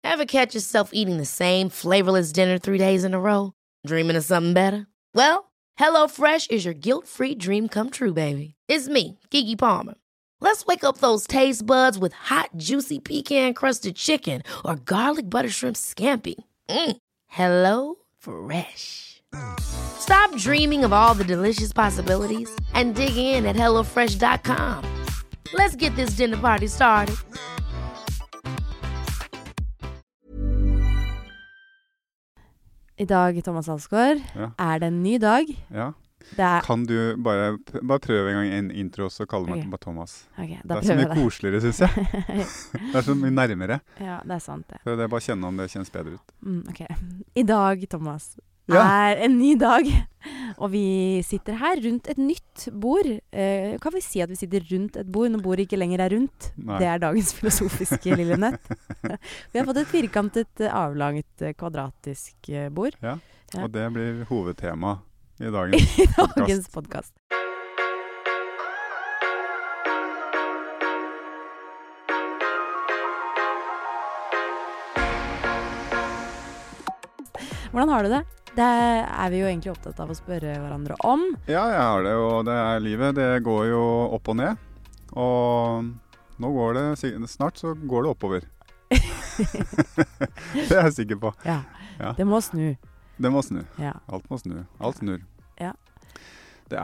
Ever catch yourself eating the same flavorless dinner 3 days in a row? Dreaming of something better? Well, HelloFresh is your guilt-free dream come true, baby. It's me, Keke Palmer. Let's wake up those taste buds with hot, juicy pecan-crusted chicken or garlic butter shrimp scampi. Hello Fresh. Stop dreaming of all the delicious possibilities and dig in at HelloFresh.com. Let's get this dinner party started. I dag, Thomas Alsgaard, det en ny dag. Ja. Kan du bare prøve en gang en intro, så kaller meg bare Thomas. Okay, det så mye koseligere, synes jeg. Det så mye nærmere. Ja, det sant det. Så det bare kjenne om det kjennes bedre ut. Ok. I dag, Thomas, en ny dag. Og vi sitter her rundt et nytt bord. Kan vi si at vi sitter rundt et bord når bordet ikke lenger rundt? Nei. Det dagens filosofiske lille nett. Vi har fått et firkantet, avlanget, kvadratisk bord. Ja, og det blir hovedtema I dagens podcast. Hvordan har du det? Det vi jo egentlig opptatt av å spørre hverandre om. Ja, jeg har det, og det livet. Det går jo opp og ned. Og nå går det, snart så går det oppover. Det jeg sikker på. Ja, det må snu. Det må snu. Ja. Alt må snu. Alt snur. Ja. Det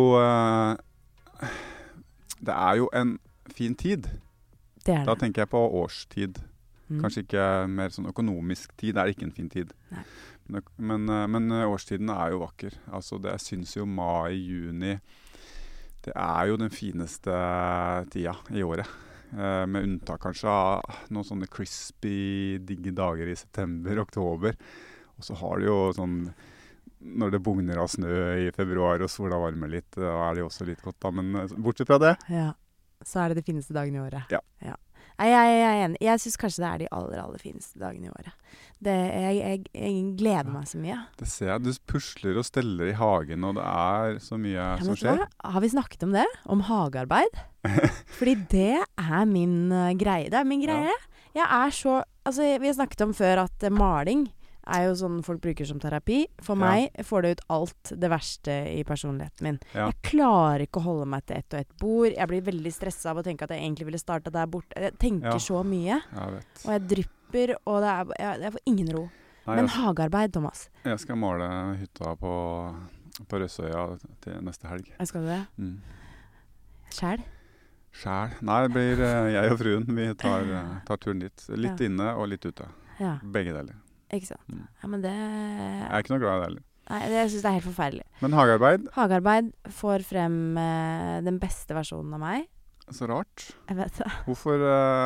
jo en fin tid. Det det. Da tenker jeg på årstid. Kanskje ikke mer sånn økonomisk tid. Det ikke en fin tid. Nei. Men årstiden jo vakker. Altså jeg synes jo mai, juni, det jo den fineste tida I året. Med unntak kanskje av noen sånne crispy, digge dager I september, oktober. Og så har det jo sånn, når det bugner av snø I februar og sola varmer litt, da det jo også litt godt da. Men bortsett fra det. Ja, så det de fineste dagene I året. Ja. Jeg enig. Jeg synes kanskje det de aller fineste dagene I året. Jeg gleder meg så mye. Det ser jeg. Du pusler og steller I hagen, og det så mye som skjer. Har vi snakket om det? Om hagearbeid? Fordi det min greie. Det min greie. Ja. Jeg så... Altså, vi har snakket om før at maling jo sånn folk bruker som terapi. For meg får det ut alt det verste I personligheten min. Ja. Jeg klarer ikke å holde meg til ett og ett bord. Jeg blir veldig stresset av å tenke at jeg egentlig ville startet der borte. Jeg tenker så mye. Jeg vet. Og jeg drypper, og jeg får ingen ro. Nei, men hagearbeid, Thomas? Jeg skal male hytta på Røsøya til neste helg. Jeg skal det? Sjæl? Nei, det blir jeg og fruen. Vi tar turen dit. Litt inne og litt ute. Ja. Begge deler. Ikke sant? Ja, men det... Jeg ikke noe glad I det heller. Nei, det synes jeg helt forferdelig. Men hagearbeid? Hagearbeid får frem den beste versjonen av meg. Så rart. Jeg vet det. Hvorfor...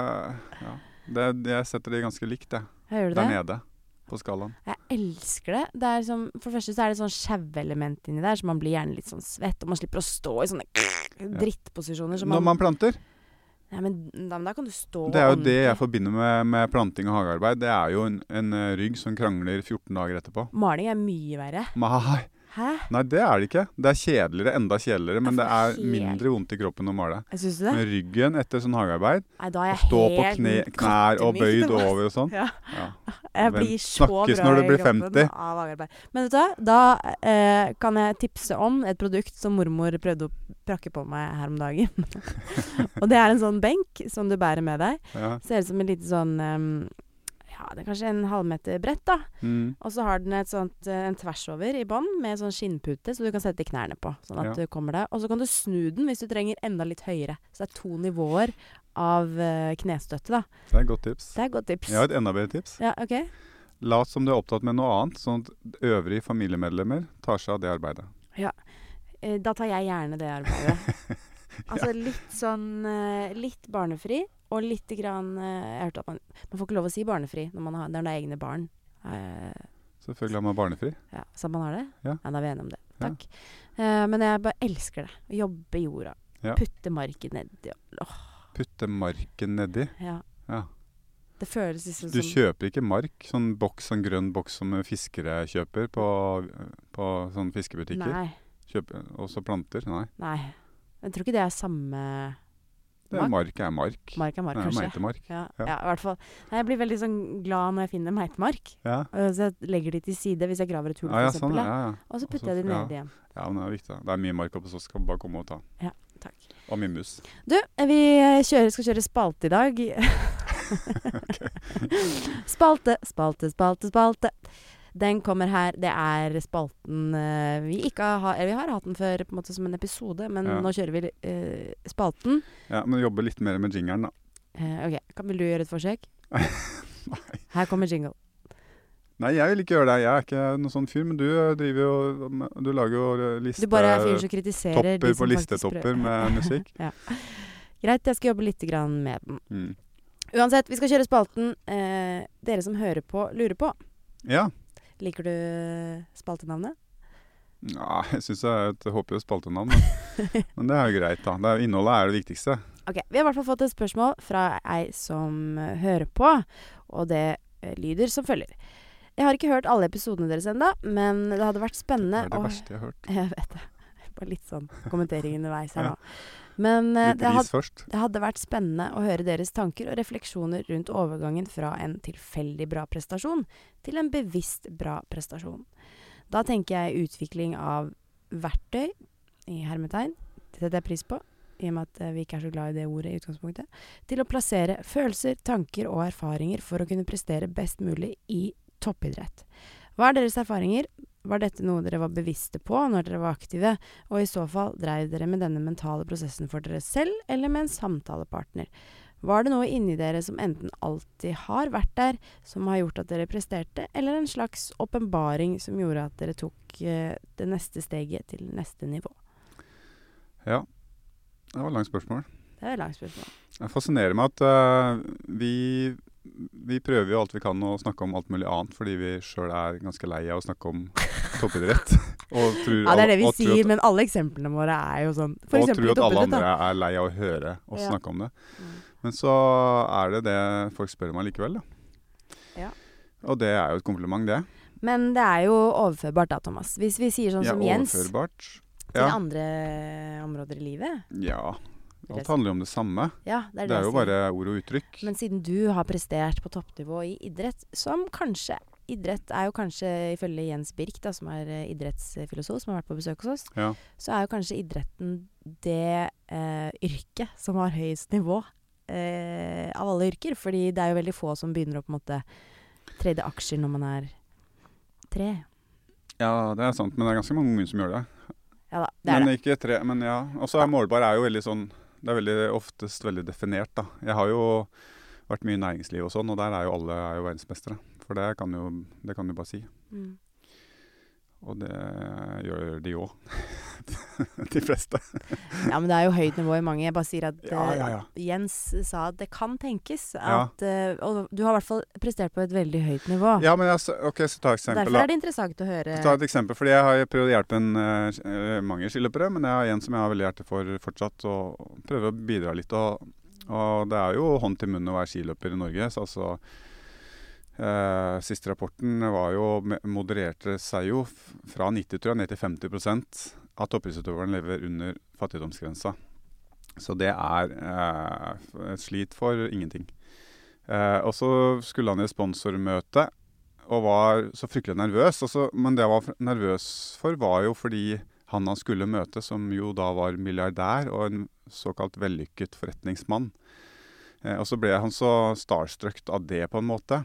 jeg setter det ganske likt, det. Hører du det? Der nede, på skalaen. Jeg elsker det. Det som, for det første så det sånn skjeve-element inni der, så man blir gjerne litt sånn svett, og man slipper å stå I sånne drittposisjoner. Når man planter? Ja, men da kan du stå Det jo det jeg forbinder med planting og hagearbeid. Det jo en rygg som krangler 14 dager etterpå. Maling mye verre. Hæ? Nei, det det ikke. Det kjedeligere, enda kjedeligere, men det mindre vondt I kroppen å male. Synes du det? Men ryggen etter sånn hagearbeid, nei, da stå på knær og bøyd over og sånn. Ja. Jeg blir så bra Snakkes når du blir 50. Av hagearbeid. Men vet du, da kan jeg tipse om et produkt som mormor prøvde å prakke på meg her om dagen. Og det en sånn benk som du bærer med deg. Ja. Ser ut som en lite sånn... det kanskje en halvmeter brett da. Og så har den et sånt, en tvers over I bånd med sånn skinnpute, så du kan sette knærne på, sånn at du kommer deg. Og så kan du snu den hvis du trenger enda litt høyere. Så det 2 nivåer av knestøtte da. Det et godt tips. Det et godt tips. Jeg har et enda bedre tips. Ja, ok. Lat som du opptatt med noe annet, sånn at øvrige familiemedlemmer tar seg av det arbeidet. Ja, da tar jeg gjerne det arbeidet. Altså litt sånn, litt barnefri, og litt grann, jeg har hørt at man får ikke lov å si barnefri når det egne barn. Selvfølgelig har man barnefri. Ja, så man har det? Ja. Ja, da vi enige om det. Takk. Men jeg bare elsker det. Å jobbe I jorda. Ja. Putte marken nedi. Putte marken nedi? Ja. Ja. Det føles liksom Du kjøper ikke mark, sånn grønn boks som fiskere kjøper på sånne fiskebutikker? Nei. Kjøper også planter? Nei. Nei. Jeg tror ikke det samme Mark er mark. Mark er mark, Det er kanskje. meitemark. Ja, Ja. ja, i hvert fall. Nei, jeg blir veldig sånn glad når jeg finner meitemark. Ja. Så jeg legger de til side hvis jeg graver et hull, for Ja, eksempel. sånn, ja. Og så putter jeg de ned igjen. Ja, men det er viktig. Det er mye mark oppe, så skal bare komme og ta. Ja, takk. Og mye mus. Du, vi skal kjøre spalte i dag. Spalte. Den kommer her. Det er spalten vi ikke har eller vi har hatt den før på en måte som en episode, men Ja. nå kjører vi spalten. Ja, men jobbe litt mer med jingeren, da. Ok, vil du gjøre et forsøk? Nei. Her kommer jingle. Nei, jeg vil ikke gjøre det. Jeg er ikke noen sånn fyr, men du driver jo Du lager jo Du bare er fyren som kritiserer de topper som på faktisk listetopper med musikk. Ja. Greit, jeg skal jobbe litt grann med den. Mm. Uansett, vi skal kjøre spalten dere som hører på, lurer på. Ja. Liker du spaltenavnet? Ja, jeg syns det er et håpløst spaltenavn, men det er jo greit, da. Innholdet er det viktigste. Ok, vi har i hvert fall fått et spørsmål fra ei som hører på, og det lyder som følger. Jeg har ikke hørt alle episodene deres enda, men det hadde vært spennende Det er det verste jeg har hørt. Jeg vet det. Bare litt sånn kommentering underveis her nå. Men Litt ris først. det hadde vært spennende å høre deres tanker og refleksjoner rundt overgangen fra en tilfeldig bra prestasjon til en bevisst bra prestasjon. Da tenker jeg utvikling av verktøy, i hermetegn, det setter jeg pris på, i og med at vi ikke er så glad i det ordet i utgangspunktet, til å plassere følelser, tanker og erfaringer for å kunne prestere best mulig i toppidrett. Hva er deres erfaringer? Var dette noe dere var bevisste på når dere var aktive, og i så fall dreiv dere med denne mentale prosessen for dere selv eller med en samtalepartner? Var det noe inni dere som enten alltid har vært der, som har gjort at dere presterte, eller en slags åpenbaring som gjorde at dere tok det neste steget til neste nivå? Ja. Det var et langt spørsmål. Det er et langt spørsmål. Det fascinerer meg at vi prøver jo alt vi kan å snakke om alt mulig annet, fordi vi selv er ganske lei av å snakke om toppidrett. Ja, det er det vi sier, men alle eksemplene våre er jo sånn. For og eksempel tror i at alle toppidrett, andre da. er lei av å høre oss Ja. snakke om det. Men så er det folk spør meg likevel, da. Ja. Og det er jo et kompliment, det. Men det er jo overførbart da, Thomas. Hvis vi sier sånn Ja, som Jens til overførbart. Ja. andre områder i livet. Ja. Alt handler jo om det samme. Ja, det Det er jo jeg sier. bare ord og uttrykk. Men siden du har prestert på toppnivå i idrett, som kanskje idrett er jo kanskje, ifølge Jens Birk, da, som er idrettsfilosof, som har vært på besøk hos oss, Ja. så er jo kanskje idretten det yrket som har høyest nivå av alle yrker. Fordi det er jo veldig få som begynner å på en måte trade aksjer når man er 3. Ja, det er sant, men det er ganske mange unge som gjør det. Ja da, det er Men det. ikke 3, men ja. Og så er målbar er jo veldig sånn, det er veldig oftest veldig definert, da. Jeg har jo vært mye i næringsliv og sånn, og der er jo alle verdensmestere. For det kan du bare si. Mm. Og det gjør de òg. De fleste. Ja, men det er jo høyt nivå i mange. Jeg bare sier at Ja. Jens sa at det kan tenkes Ja. at og du har i hvert fall prestert på et veldig høyt nivå. Ja, men ok, så ta et eksempel, Derfor da. er det interessant å høre. Ta et eksempel, fordi jeg har prøvd å hjelpe mange skiløpere, men jeg har en som jeg har veldig hjerte for fortsatt, og prøver å bidra litt. Og det er jo hånd til munn å være skiløper i Norge, så altså siste rapporten var jo, modererte seg jo fra 90, tror jeg, ned til 50% av toppidrettsutøverne lever under fattigdomsgrensa. Så det er et slit for ingenting. Og så skulle han i sponsormøte, og var så fryktelig nervøs. Men det jeg var nervøs for var jo fordi han skulle møte, som jo da var milliardær og en såkalt vellykket forretningsmann. Og så ble han så starstruck av det på en måte.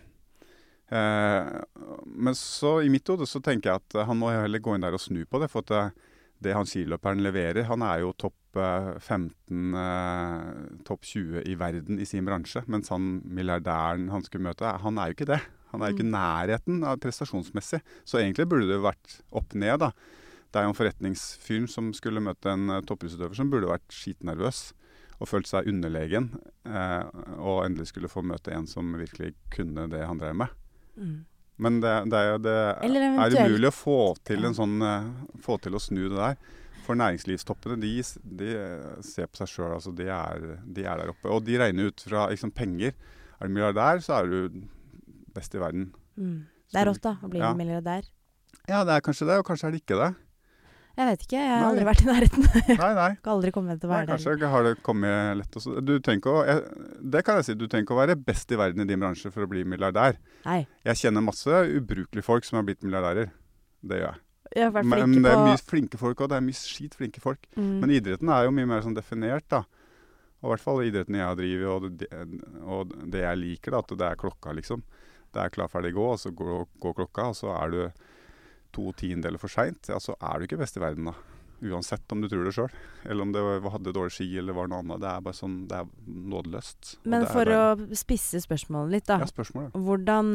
Men så i mitt hode så tenker jeg at han må heller gå inn der og snu på det, for at det han skiløperen leverer, han er jo topp 15, topp 20 i verden i sin bransje, mens han milliardæren han skulle møte, han er jo ikke det. Han er jo ikke nærheten av prestasjonsmessig, så egentlig burde det vært opp ned da. Det er jo en forretningsfyr som skulle møte en toppidrettsutøver som burde vært skitnervøs og følt seg underlegen, og endelig skulle få møte en som virkelig kunne det han drev med. Mm. Men det er umulig å få til en sånn, få til å snu det der. For næringslivstoppene, de ser på seg selv, altså de er der oppe. Og de regner ut fra liksom, penger. Er du milliardær, så er du best i verden. Mm. Det er rått da, å bli milliardær. Ja, det er kanskje det, og kanskje er det ikke det. Jeg vet ikke, jeg har Nei. aldri vært i nærheten. Nei. Kan aldri komme til å Nei, være der. kanskje har det kommet lett også. Det kan jeg si, du trenger ikke å være best i verden i din bransje for å bli milliardær. Nei. Jeg kjenner masse ubrukelige folk som har blitt milliardærer. Det gjør jeg. Jeg har vært Men flink det er på... mye flinke folk, og det er mye skitflinke folk. Men idretten er jo mye mer sånn definert, da. Og i hvert fall idretten jeg har drivet, og det jeg liker, da, at det er klokka, liksom. Det er klar, ferdig, gå, og så går klokka, og så er du 2/10 for sent. Ja, så er du ikke best i verden, da. Uansett om du tror det selv, eller om det hadde dårlig ski, eller var noe annet. Det er bare sånn, det er nådeløst. Men for å spisse spørsmålet litt, da. Ja, spørsmålet. Hvordan,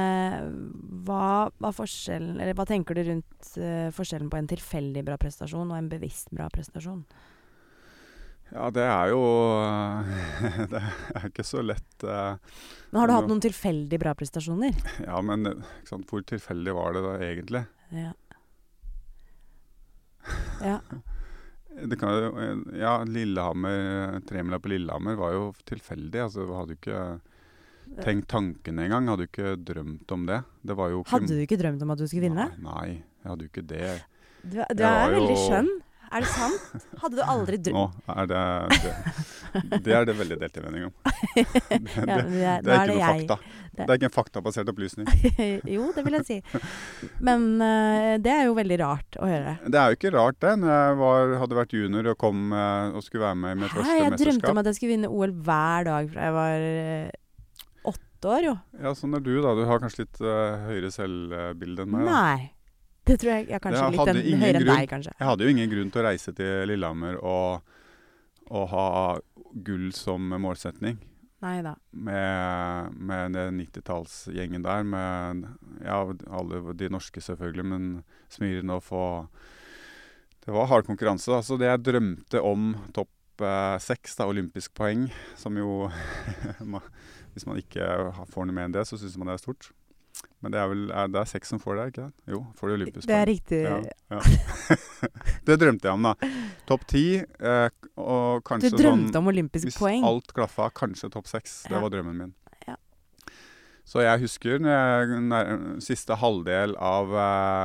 hva forskjellen, eller hva tenker du rundt forskjellen på en tilfeldig bra prestasjon og en bevisst bra prestasjon? Ja, det er jo det er ikke så lett. Men har du hatt noen tilfeldig bra prestasjoner? Ja, men ikke sant, hvor tilfeldig var det da egentlig? Ja. Det kan jo, ja, Lillehammer, tremila på Lillehammer var jo tilfeldig. Altså, jeg hadde jo ikke tenkt tanken engang. Hadde jo ikke drømt om det. Det var jo ikke... Hadde du ikke drømt om at du skulle vinne? Nei, jeg hadde jo ikke det. Du er veldig skjønn. Er det sant? Hadde du aldri drømt? Nå er det er det veldig delt i mening om. Det er ikke noe fakta. Det er ikke en faktabasert opplysning. Jo, det vil jeg si. Men det er jo veldig rart å høre. Det er jo ikke rart det. Når jeg hadde vært junior og kom og skulle være med i mitt første mesterskap. Jeg drømte om at jeg skulle vinne OL hver dag fra jeg var 8 år, jo. Ja, sånn er du da. Du har kanskje litt høyere selvbilde enn meg. Da. Nei. Det tror jeg kanskje litt høyere enn deg, kanskje. Jeg hadde jo ingen grunn til å reise til Lillehammer og ha gull som målsetning. Neida. Med 90-tallsgjengen der, med alle de norske selvfølgelig, men Smirnov og... Det var hard konkurranse, da. Så det jeg drømte om topp 6, da, olympisk poeng, som jo... Hvis man ikke får noe mer enn det, så synes man det er stort. Men det er 6 som får det, ikke det? Jo, får det olympisk poeng. Det er riktig. Ja. Det drømte jeg om, da. Topp 10, og kanskje sånn... Du drømte om olympisk poeng? Hvis alt klaffa, kanskje topp 6. Det var drømmen min. Ja. Så jeg husker siste halvdel av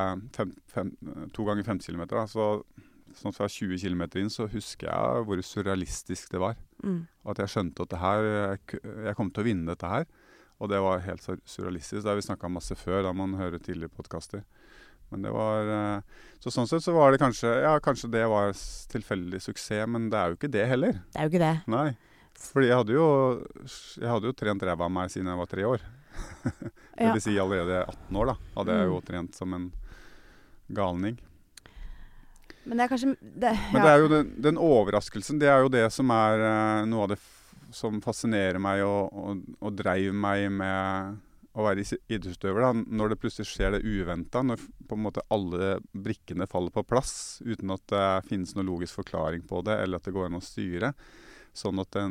2 ganger 5 kilometer, så sånn fra 20 kilometer inn, så husker jeg hvor surrealistisk det var. At jeg skjønte at jeg kom til å vinne dette her. Og det var helt surrealistisk. Det har vi snakket masse før, da man hører tidligere podcaster. Men det var... Så sånn sett så var det kanskje det var tilfeldig suksess, men det er jo ikke det heller. Det er jo ikke det. Nei. Fordi jeg hadde jo trent ræva av meg siden jeg var 3 år. Det vil si allerede 18 år da, hadde jeg jo trent som en galning. Men det er kanskje... Men det er jo den overraskelsen, det er jo det som er noe av det som fascinerer meg og dreiv meg med å være idrettsutøver, da, når det plutselig skjer det uventet, når på en måte alle brikkene faller på plass, uten at det finnes noen logisk forklaring på det, eller at det går an å styre. Sånn at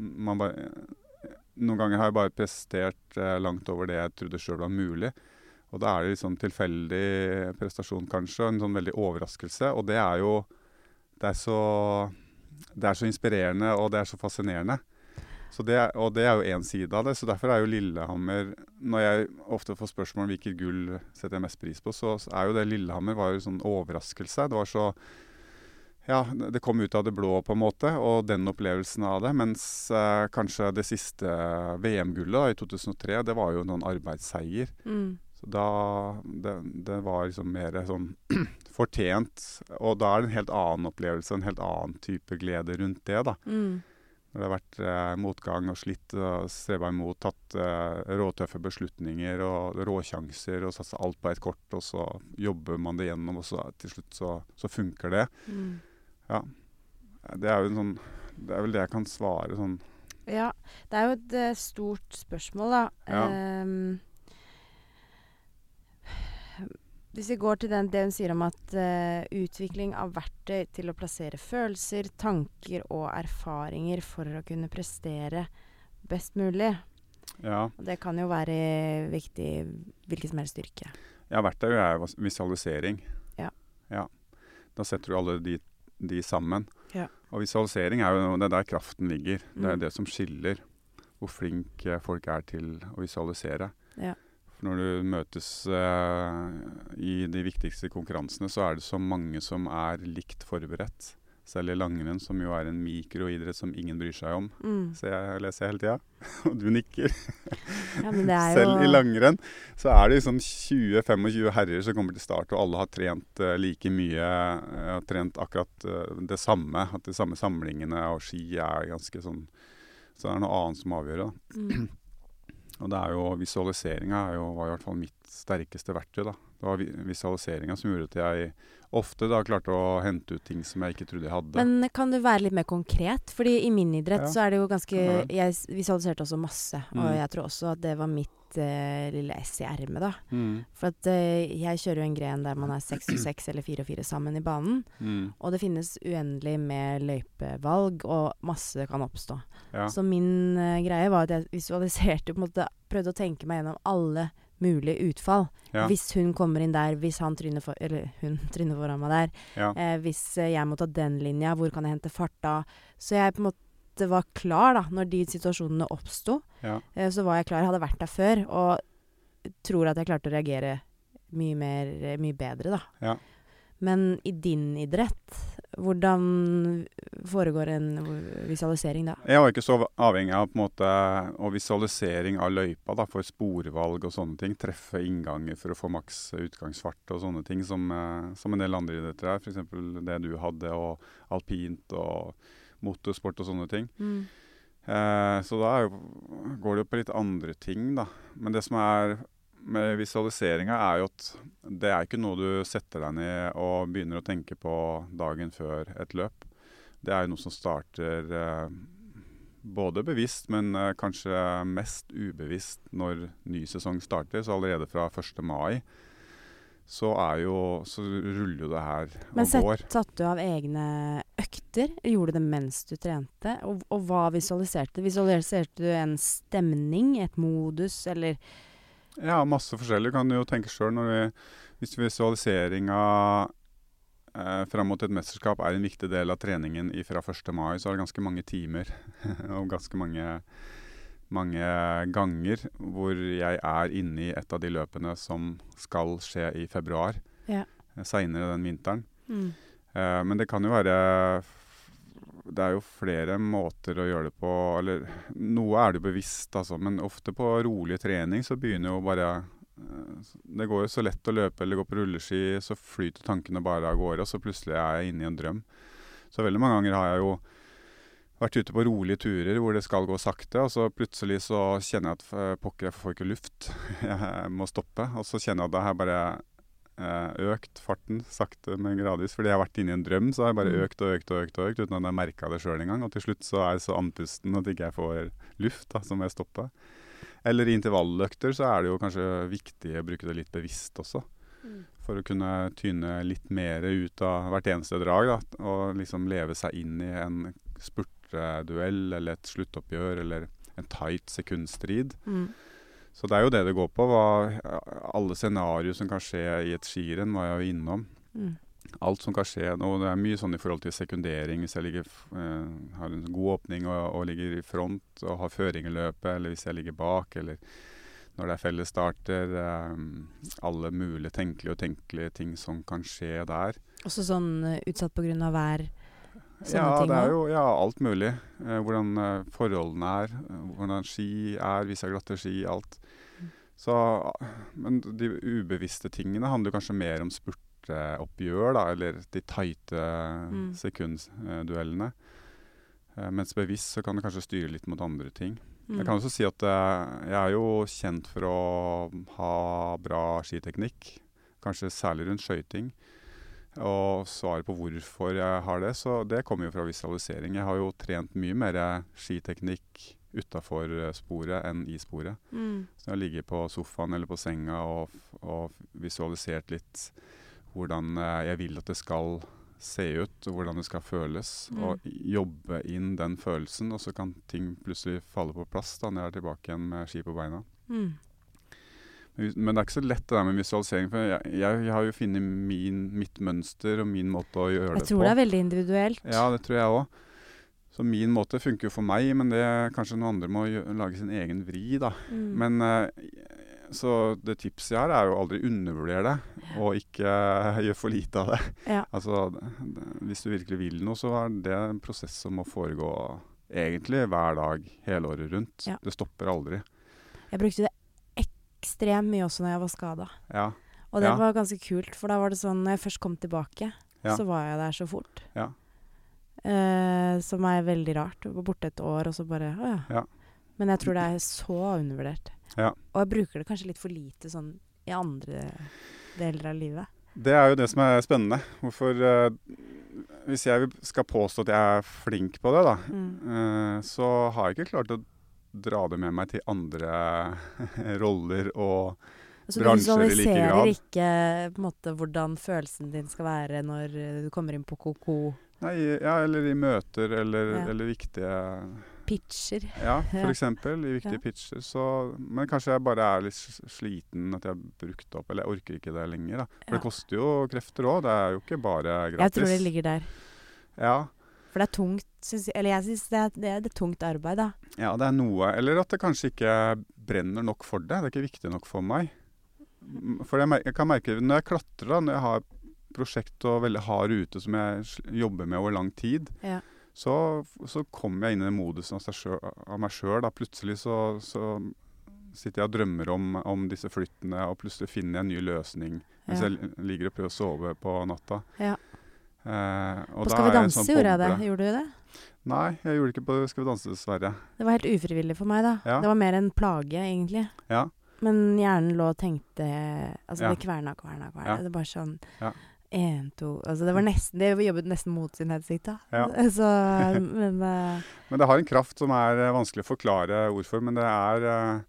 noen ganger har jeg bare prestert langt over det jeg trodde selv var mulig. Og da er det litt sånn tilfeldig prestasjon kanskje, en sånn veldig overraskelse, og det er jo det er så inspirerende, og det er så fascinerende. Og det er jo en side av det, så derfor er jo Lillehammer, når jeg ofte får spørsmål om hvilket gull setter jeg mest pris på, så er jo det Lillehammer var jo sånn overraskelse. Det var så, ja, det kom ut av det blå på en måte, og den opplevelsen av det, mens kanskje det siste VM-gullet da, i 2003, det var jo noen arbeidsseier. Så det var liksom mer sånn fortjent, og da er det en helt annen opplevelse, en helt annen type glede rundt det da. Når det har vært motgang og slitt og streba imot, tatt råtøffe beslutninger og råsjanser og satsa alt på et kort, og så jobber man det gjennom, og så til slutt så funker det. Ja, det er jo en sånn, det er vel det jeg kan svare sånn. Ja, det er jo et stort spørsmål da. Ja. Hvis vi går til det hun sier om at utvikling av verktøy til å plassere følelser, tanker og erfaringer for å kunne prestere best mulig. Ja. Og det kan jo være viktig hvilken som helst styrke. Ja, verktøy er visualisering. Ja. Ja. Da setter du alle de sammen. Ja. Og visualisering er jo det der kraften ligger. Det er det som skiller hvor flink folk er til å visualisere. Ja. For når du møtes i de viktigste konkurransene, så det så mange som likt forberedt. Selv i langrenn, som jo en mikroidrett som ingen bryr seg om. Så jeg leser hele tiden, og du nikker. Ja, men det Selv i langrenn så det liksom 20-25 herrer som kommer til start, og alle har trent like mye, har trent akkurat det samme, at de samme samlingene og ski ganske sånn, så det noe annet som avgjør da. Og det jo, visualiseringen var i hvert fall mitt sterkeste verktøy da. Det var visualiseringen som gjorde at jeg ofte da klarte å hente ut ting som jeg ikke trodde jeg hadde. Men kan du være litt mer konkret? Fordi i min idrett så det jo ganske... Jeg visualiserte også masse, og jeg tror også at det var mitt lille S i ermet da. For at jeg kjører jo en gren der man 6-6 eller 4-4 sammen i banen, og det finnes uendelig med løypevalg, og masse kan oppstå. Ja. Så min greie var at jeg visualiserte, på en måte, prøvde å tenke meg gjennom alle mulige utfall. Ja. Hvis hun kommer inn der, hvis hun tryner foran meg der, hvis jeg må ta den linja, hvor kan jeg hente fart da? Så jeg på en måte var klar da, når de situasjonene oppstod. Så var jeg klar, jeg hadde vært der før, og tror at jeg klarte å reagere mye bedre da. Ja. Men i din idrett, hvordan foregår en visualisering da? Jeg var ikke så avhengig av på en måte og visualisering av løypa da, for sporvalg og sånne ting. Treffe innganger for å få maks utgangsfart og sånne ting som en del andre idretter for eksempel det du hadde, og alpint og motorsport og sånne ting. Så da går det jo på litt andre ting da. Men det som med visualiseringen jo at det ikke noe du setter deg ned og begynner å tenke på dagen før et løp. Det jo noe som starter både bevisst, men kanskje mest ubevisst når ny sesong starter. Så allerede fra 1. mai så ruller jo det her og går. Men satt du av egne økter? Gjorde du det mens du trente? Og hva visualiserte du? Visualiserte du en stemning, et modus, eller... Ja, masse forskjellig. Kan du jo tenke selv hvis visualiseringen frem mot et mesterskap en viktig del av treningen fra 1. mai, så det ganske mange timer og ganske mange ganger hvor jeg inne i et av de løpene som skal skje i februar, senere den vinteren. Men det kan jo være... Det jo flere måter å gjøre det på, eller noe det jo bevisst, altså, men ofte på rolig trening så begynner jo bare, det går jo så lett å løpe eller gå på rulleski, så flyter tankene bare av gårde, og så plutselig jeg inne i en drøm. Så veldig mange ganger har jeg jo vært ute på rolige turer hvor det skal gå sakte, og så plutselig så kjenner jeg at pokker, jeg får ikke luft, jeg må stoppe, og så kjenner jeg at det her bare... økt farten sakte, men gradvis, fordi jeg har vært inne i en drøm, så har jeg bare økt, uten at jeg merket det selv en gang, og til slutt så jeg så andpusten at ikke jeg får luft, da, så må jeg stoppe. Eller i intervalløkter så det jo kanskje viktig å bruke det litt bevisst også, for å kunne tyne litt mer ut av hvert eneste drag, da, og liksom leve seg inn i en spurtduell, eller et sluttoppgjør, eller en tight sekundstrid. Så det jo det går på, alle scenarier som kan skje i et skirenn var jeg jo innom. Alt som kan skje, og det mye sånn i forhold til sekundering, hvis jeg har en god åpning og ligger i front og har føring i løpet, eller hvis jeg ligger bak, eller når det felles starter, alle mulige tenkelige og tenkelige ting som kan skje der. Også sånn utsatt på grunn av vær? Ja, det jo alt mulig. Hvordan forholdene hvordan ski hvis jeg glatter ski, alt. Så, men de ubevisste tingene handler kanskje mer om spurteoppgjør, da, eller de tighte sekundduellene. Mens bevisst så kan det kanskje styre litt mot andre ting. Jeg kan også si at jeg jo kjent for å ha bra skiteknikk, kanskje særlig rundt skøyting. Og svaret på hvorfor jeg har det, så det kommer jo fra visualisering. Jeg har jo trent mye mer skiteknikk utenfor sporet enn i sporet. Så jeg ligger på sofaen eller på senga og visualisert litt hvordan jeg vil at det skal se ut, og hvordan det skal føles, og jobbe inn den følelsen, og så kan ting plutselig falle på plass da, når jeg tilbake igjen med ski på beina. Men det ikke så lett det der med visualisering, for jeg har jo funnet mitt mønster og min måte å gjøre det på. Jeg tror det veldig individuelt. Ja, det tror jeg også. Så min måte funker jo for meg, men det kanskje noen andre må lage sin egen vri da. Men Så det tipset jeg har jo aldri undervurdere det, og ikke gjøre for lite av det. Ja. Altså, hvis du virkelig vil noe, så er det en prosess som må foregå egentlig hver dag, hele året rundt. Ja. Det stopper aldri. Jeg brukte det ekstremt mye også når jeg var skadet. Ja, Og det Ja. var ganske kult, for da var det sånn, når jeg først kom tilbake, Ja. så var jeg der så fort. ja, Som er veldig rart. Jeg var borte et år, og så bare, åja. Ja. Men jeg tror det er så undervurdert. Ja. Og jeg bruker det kanskje litt for lite sånn i andre deler av livet. Det er jo det som er spennende. Hvorfor, hvis jeg skal påstå at jeg er flink på det, da, så har jeg ikke klart å dra det med meg til andre roller og Så du bransjer i like visualiserer grad. ikke på en måte hvordan følelsen din skal være når du kommer inn på KK Nei, ja, eller i møter, eller, Ja. eller viktige pitcher. Ja, for Ja. eksempel i viktige Ja. pitcher. Så, men kanskje jeg bare er litt sliten, at jeg har brukt opp, eller jeg orker ikke det lenger. Da. For Ja. det koster jo krefter òg, det er jo ikke bare gratis. Jeg tror det ligger der. Ja, For det er tungt, eller jeg synes det er tungt arbeid da. ja, det er noe. Eller at det kanskje ikke brenner nok for det. Det er ikke viktig nok for meg. For jeg kan merke, når jeg klatrer, da, når jeg har prosjekt og veldig hard rute som jeg jobber med over lang tid, Ja. så kommer jeg inn i den modusen av meg sjøl. Plutselig så sitter jeg og drømmer om disse flyttene, og plutselig finner jeg en ny løsning mens Ja. jeg ligger og prøver å sove på natta. Ja. Og På da Skal vi er jeg en danse sånn gjorde jeg det. boble. Gjorde du det? Nei, jeg gjorde det ikke på Skal vi danse, dessverre. Det var helt ufrivillig for meg da. Ja. Det var mer en plage egentlig. Ja, Men hjernen lå og tenkte, altså Ja. det kverna. Ja. Det er bare sånn, Ja. 1, 2, altså det var nesten, det jobbet nesten mot sin hensikt da. Ja. Så, men Men det har en kraft som er vanskelig å forklare ord for, men det er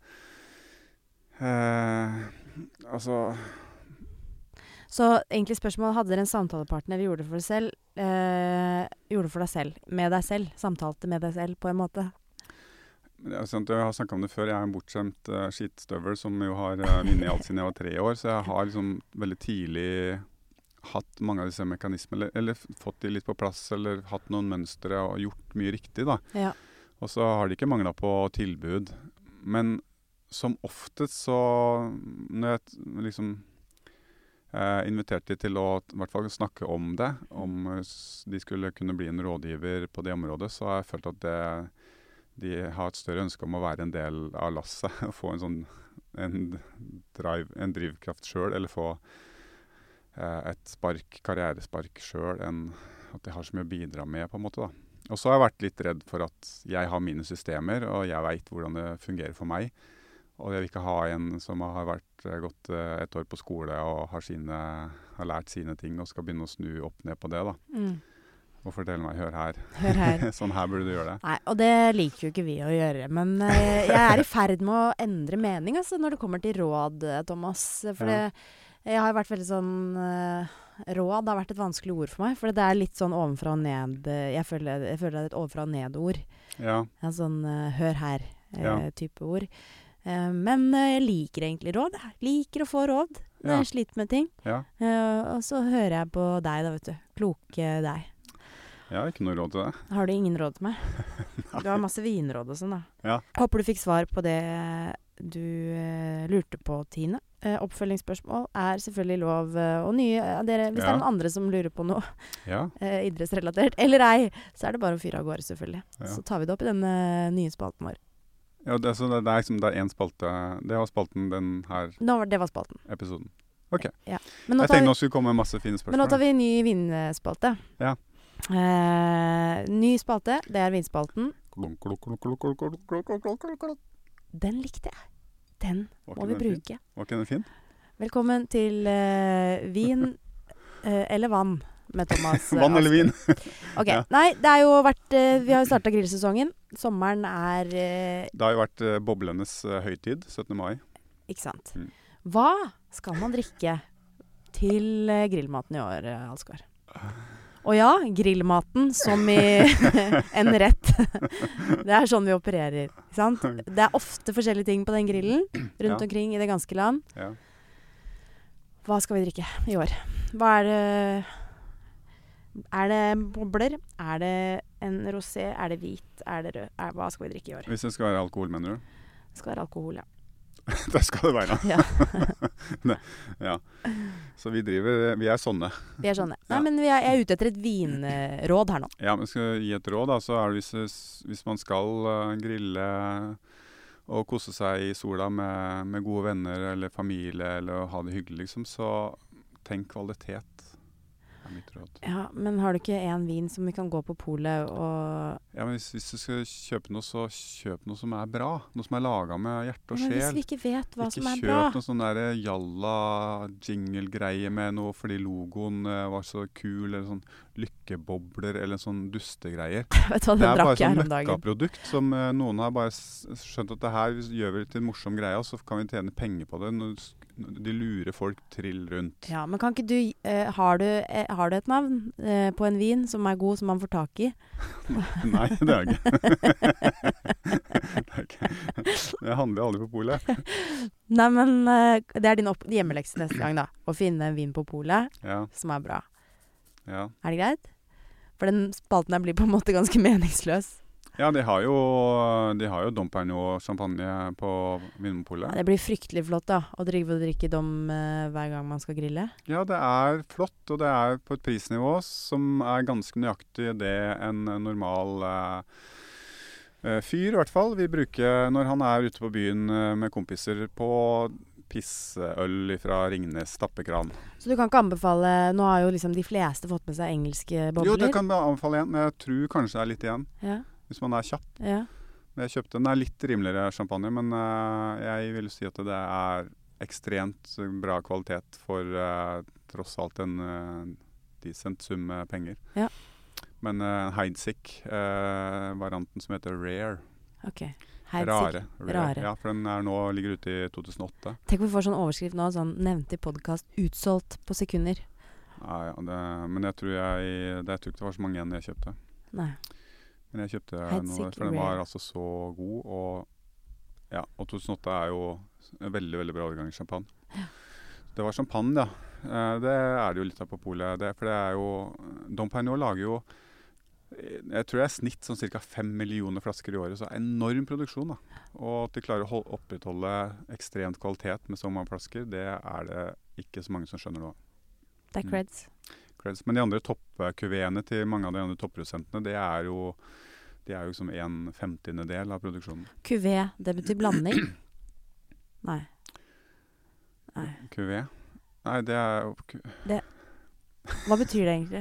altså Så egentlig spørsmålet, hadde dere en samtalepartner, eller gjorde det for deg selv, gjorde det for deg selv, med deg selv, samtalte med deg selv på en måte? det er sant, Jeg har snakket om det før. Jeg er en bortskjemt skitstøvel som jo har vunnet alt siden jeg var 3 år. Så jeg har liksom veldig tidlig hatt mange av disse mekanismene, eller fått de litt på plass, eller hatt noen mønstre og gjort mye riktig, da. Ja. Og så har de ikke manglet på tilbud. Men som oftest så, når jeg liksom inviterte de til å i hvert fall snakke om det, om de skulle kunne bli en rådgiver på det området, så har jeg følt at de har et større ønske om å være en del av lasset, og få en drivkraft selv, eller få et karrierespark selv, enn at jeg har så mye å bidra med, på en måte da. Og så har jeg vært litt redd for at jeg har mine systemer, og jeg vet hvordan det fungerer for meg. Og jeg vil ikke ha en som har gått 1 år på skole og har lært sine ting, og skal begynne å snu opp ned på det da. Og fortelle meg, hør her. Hør her. Sånn her burde du gjøre det. Nei, og det liker jo ikke vi å gjøre, men jeg er i ferd med å endre mening, altså, når det kommer til råd, Thomas. For Ja. jeg har vært veldig sånn, råd har vært et vanskelig ord for meg, for det er litt sånn ovenfra og ned, jeg føler det er et ovenfra og ned-ord. Ja, En sånn hør her Ja. type ord. Men jeg liker egentlig råd. Jeg liker å få råd når Ja. jeg sliter med ting. ja. Og så hører jeg på deg da, vet du. Kloke deg. Jeg har ikke noe råd til det. Har du ingen råd til meg? Du har masse vinråd og sånn da. Ja. Håper du fikk svar på det du lurte på, Tine. Oppfølgingsspørsmål er selvfølgelig lov, og nye av dere, hvis det Ja. er noen andre som lurer på noe Ja, idrettsrelatert, eller ei, så er det bare å fyre av gårde selvfølgelig. Ja. Så tar vi det opp i denne nye spalten vår. ja det er én spalte. Det var spalten den her Det var spalten. episoden. Men nå Jeg tar tenkte vi, nå skulle komme masse fine spørsmål. men nå tar vi en ny vinspalte. Ja. Ny spalte, det er vinspalten. Klunk, klunk, klunk, klunk, klunk, klunk, klunk, klunk, klunk, klunk. Den likte jeg. Den Var må ikke vi den fin? bruke. Var ikke den fin? Velkommen til vin eller vann med Thomas. Vann eller vin? Ok, Ja. nei, det er jo vært vi har jo startet grillsesongen. Sommeren er Det har jo vært boblenes høytid, 17. mai. ikke sant. Mm. Hva skal man drikke til grillmaten i år, Alsgaard? Og ja, grillmaten som i en rett. Det er sånn vi opererer, ikke sant? Det er ofte forskjellige ting på den grillen rundt Ja. omkring i det ganske land. Ja. Hva skal vi drikke i år? Hva er det? Er det bobler? Er det en rosé? Er det hvit? Er det rød? Hva skal vi drikke i år? Hvis det skal være alkohol, mener du? Det skal være alkohol, ja. Det skal det være. Ja. Ja. Så vi er sånne. Vi er sånne. Nei, Ja. men jeg er ute etter et vinråd her nå. Ja, men skal jeg gi et råd, da, så er det hvis man skal grille og kose seg i sola med gode venner eller familie, eller ha det hyggelig, liksom, så tenk kvalitet. Det er mitt råd. Ja, men har du ikke en vin som vi kan gå på polet og Ja, men hvis du skal kjøpe noe, så kjøp noe som er bra. Noe som er laget med hjerte og Men hvis sjel. vi ikke vet hva Ikke som er kjøp bra? noe sånn der jalla jingle-greie med noe fordi logoen var så kul, eller sånn lykkebobler, eller sånn dustegreier. Vet du hva, Det den er bare drakk jeg sånn her om dagen. møkkaprodukt som noen har bare skjønt at det her gjør vi til en morsom greie, og så kan vi tjene penger på det. De lurer folk trill rundt. Ja, men kan ikke du har du et navn på en vin som er god, som man får tak i? Nei, det er jeg ikke. Det er ikke. Jeg handler aldri på polet. Nei, men det er din hjemmelekse neste gang, da. Å finne en vin på polet Ja, som er bra. ja. Er det greit? For den spalten her blir på en måte ganske meningsløs. Ja, de har jo Dom Pérignon champagne på Vinmonopolet. Det blir fryktelig flott da, å drikke Dom hver gang man skal grille. Ja, det er flott, og det er på et prisnivå som er ganske nøyaktig det en normal fyr, i hvert fall, vil bruke når han er ute på byen med kompiser på pisseøl fra Ringnes stappekran. Så du kan ikke anbefale, nå har jo liksom de fleste fått med seg engelske bobler. Jo, det kan jeg anbefale igjen, men jeg tror kanskje det er litt igjen, Ja, hvis man er kjapp. ja. Jeg kjøpte den er litt rimeligere champagne, men jeg vil si at det er ekstremt bra kvalitet for tross alt en decent sum med penger. Ja. Men Heidsieck-varianten som heter Rare, Ok. Heidsieck. Rare. Ja, for den ligger ute i 2008. Tenk om vi får sånn overskrift nå, sånn nevnt i podcast, utsolgt på sekunder. Ja, men jeg tror ikke det var så mange igjen jeg kjøpte. Nei. Men jeg kjøpte noe, Heidsieck for den var Rare. altså så god, og 2008 er jo en veldig, veldig bra årgang champagne. Det var champagne, ja. Det er det jo litt av på polet. For det er jo Dom Pérignon lager jo jeg tror det er snitt sånn ca. 5 millioner flasker i året, så enorm produksjon, da. Og at de klarer å opprettholde ekstremt kvalitet med så mange flasker, det er det ikke så mange som skjønner nå. Det er creds. Men de andre toppkuveene til mange av de andre topprodusentene, det er jo som 1/50 av produksjonen. Kuvé, det betyr blanding? Nei. Nei. Kuvé? Nei, det er jo Hva betyr det egentlig?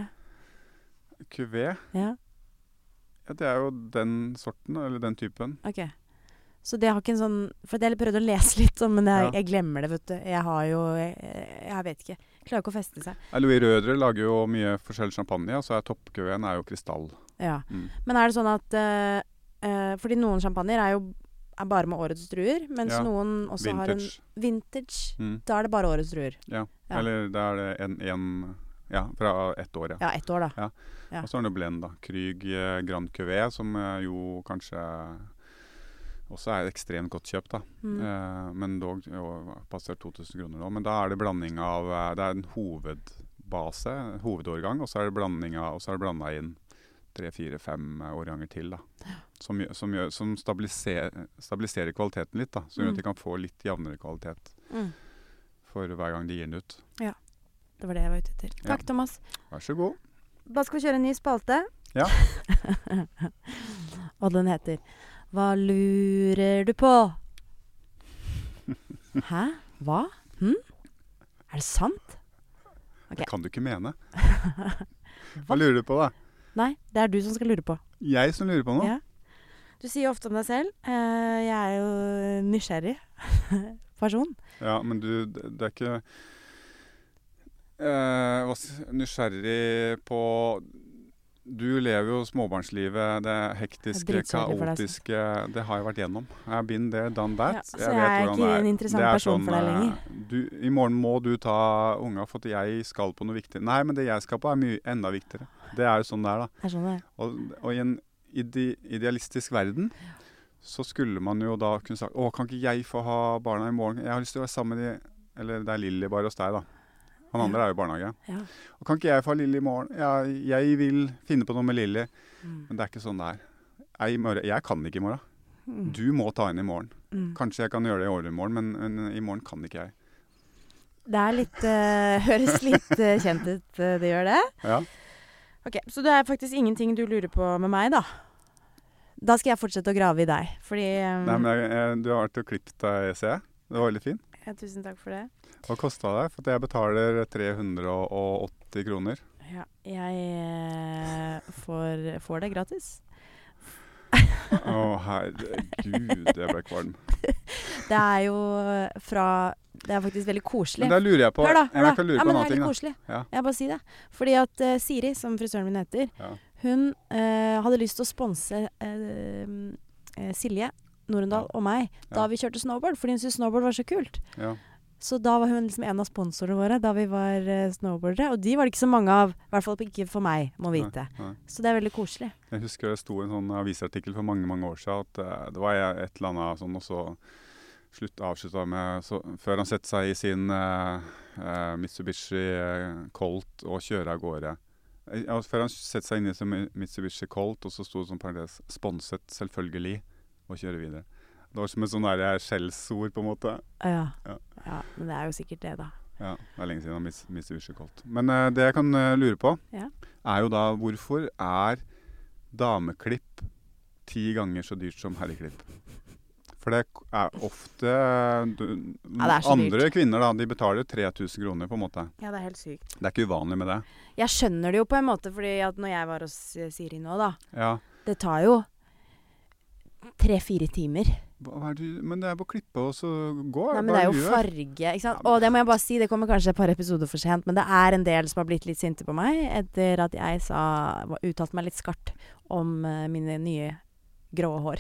Kuvé? Ja, Ja, det er jo den sorten, eller den typen. ok. Så det har ikke en sånn, for jeg prøvde å lese litt sånn, men Ja. jeg glemmer det, vet du. Jeg har jo, jeg vet ikke. Klarer ikke å feste seg. Louis Rødre lager jo mye forskjellig champagne, og så er toppkuveen jo krystall. Ja. Mm. Men er det sånn at fordi noen champagner er bare med årets druer, mens Ja. noen også har en Vintage. vintage. Mm. Da er det bare årets druer. Ja. Ja. Eller da er det fra ett år, ja. Ja, ett år da. Ja. Ja. Og så er det blend, da. Krug Grand Cuvée, som jo kanskje også er et ekstremt godt kjøpt, da. Mm. Men dog passert 2000 kroner nå. Men da er det blanding av det er en hovedårgang, og så er det blanda inn 3-4-5 årganger til, da. Som stabiliserer kvaliteten litt, da. Så gjør at de kan få litt jevnere kvalitet Mm. for hver gang de gir den ut. Det var det jeg var ute etter. Ja. Takk, Thomas. Vær så god. Da skal vi kjøre en ny spalte. Ja. Og den heter Hva lurer du på? Hæ? Hva? Er det sant? Ok. Det kan du ikke mene. Hva lurer du på, da? Nei, det er du som skal lure på. Jeg som lurer på noe? Ja. Du sier ofte om deg selv jeg er jo nysgjerrig person. Ja, men det er ikke nysgjerrig på. Du lever jo småbarnslivet, det hektiske, Det er dritkjedelig for deg, kaotiske. Det har jeg vært gjennom. Jeg har been there, done that. Ja, så jeg er hvordan ikke det en interessant Det er person for deg lenger. I morgen må du ta unga for at jeg skal på noe viktig. Nei, men det jeg skal på er enda viktigere. Det er jo sånn det er, da. Det er sånn det er. Og i en idealistisk verden så skulle man jo da kunne sagt kan ikke jeg få ha barna i morgen? Jeg har lyst til å være sammen med de. Eller det er Lilly bare hos deg, da. Han andre er jo i barnehage. Ja. Og kan ikke jeg få ha Lilly i morgen? Ja, jeg vil finne på noe med Lilly. Men det er ikke sånn det er. Jeg kan ikke i morgen. Mm. Du må ta henne i morgen. Kanskje jeg kan gjøre det i overmorgen, men i morgen kan ikke jeg. Det er litt høres litt kjent ut, det gjør det. Ja. Ok, så det er faktisk ingenting du lurer på med meg, da. Da skal jeg fortsette å grave i deg, fordi Nei, men du har vært og klippet deg, ser jeg. Det var veldig fint. Ja, tusen takk for det. Hva kostet det? For at jeg betaler 380 kroner. Ja, jeg får det gratis. Å, herregud, jeg ble kvalm. Det er jo det er faktisk veldig koselig. Men da lurer jeg på, Hør da. Jeg kan lure Ja, på men en det annen er ting litt da. koselig. Ja. Jeg bare si det. Fordi at Siri, som frisøren min heter, hun hadde lyst til å sponse Silje Norendal og meg da vi kjørte snowboard, fordi hun syntes snowboard var så kult. Ja. Så da var hun liksom en av sponsorene våre da vi var snowboardere, og de var det ikke så mange av, i hvert fall ikke for meg, må vite. Nei. Så det er veldig koselig. Jeg husker det sto en sånn avisartikkel for mange, mange år siden, at det var et eller annet sånn, og så avsluttet med, før han setter seg i sin Mitsubishi Colt og kjører av gårde. Før han setter seg inn i sin Mitsubishi Colt, og så sto det sånn parentes, sponset selvfølgelig, og kjører videre. Det var som et sånn der skjellsord på en måte. Ja, men det er jo sikkert det da. Ja, det er lenge siden han Mitsubishi Colt. Men det jeg kan lure på, er jo da, hvorfor er dameklipp 10 ganger så dyrt som herreklipp? For det er ofte andre kvinner da, de betaler 3000 kroner på en måte. Ja, det er helt sykt. Det er ikke uvanlig med det. Jeg skjønner det jo på en måte, fordi at når jeg var hos Siri nå da, det tar jo 3-4 timer. Men det er bare å klippe og så gå. Nei, men det er jo farge, ikke sant? Og det må jeg bare si, det kommer kanskje et par episoder for sent, men det er en del som har blitt litt sinte på meg, etter at jeg uttalte meg litt skarpt om mine nye grå hår.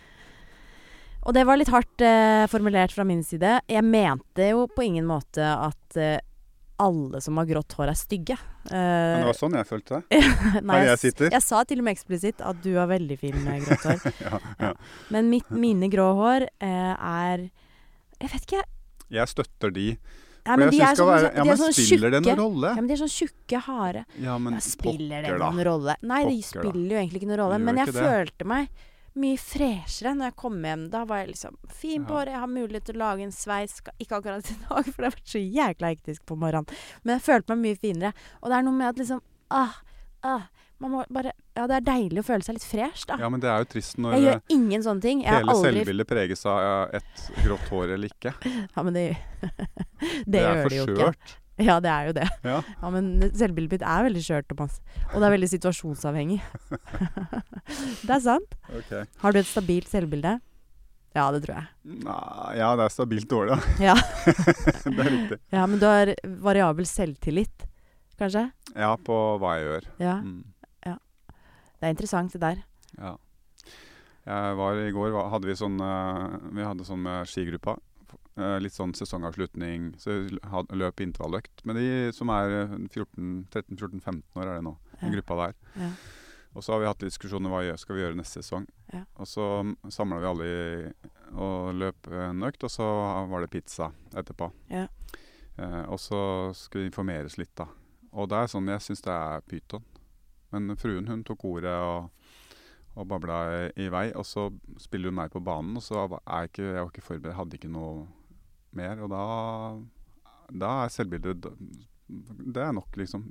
Og det var litt hardt formulert fra min side. Jeg mente jo på ingen måte at alle som har grått hår er stygge. Men det var sånn jeg følte det. Nei, jeg sitter. Jeg sa til og med eksplisitt at du har veldig fin grått hår. ja. Men mine grå hår er jeg vet ikke. Jeg støtter de. Ja, men de er sånn spiller det noen rolle? Ja, men de er sånn tjukke, harde. Ja, men spiller det noen rolle? Nei, de spiller jo egentlig ikke noen rolle. Men jeg følte meg mye freshere når jeg kom hjem. Da var jeg liksom fin på håret. Jeg har mulighet til å lage en sveis. Ikke akkurat i dag, for det har vært så jækla hektisk på morgenen. Men jeg følte meg mye finere. Og det er noe med at liksom man må bare, det er deilig å føle seg litt fresh da. Ja, men det er jo trist når jeg gjør ingen sånne ting. Hele selvbildet preges av et grått hår eller ikke. Ja, men det gjør det jo ikke. Ja, det er jo det. Ja, men selvbildet mitt er veldig skjørt, Thomas. Og det er veldig situasjonsavhengig. Det er sant. Okay. Har du et stabilt selvbilde? Ja, det tror jeg. Nei, ja, det er stabilt dårlig, da. Ja. Det er riktig. Ja, men du har variabel selvtillit, kanskje? Ja, på hva jeg gjør. Ja. Ja. Det er interessant, det der. Ja. I går hadde vi hadde sånn med skigruppa. Litt sånn sesongavslutning, så løp intervalløkt. Men de som er 13-14-15 år er det nå, en gruppa der. Ja. Og så har vi hatt diskusjoner hva skal vi gjøre neste sesong. Ja. Og så samlet vi alle og løp en økt, og så var det pizza etterpå. Ja. Og så skulle vi informeres litt da. Og det er sånn, jeg synes det er pyton. Men fruen, hun tok ordet og babla i vei, og så spiller hun meg på banen, og så jeg var ikke forberedt, hadde ikke noe mer, og da er selvbildet, det er nok liksom,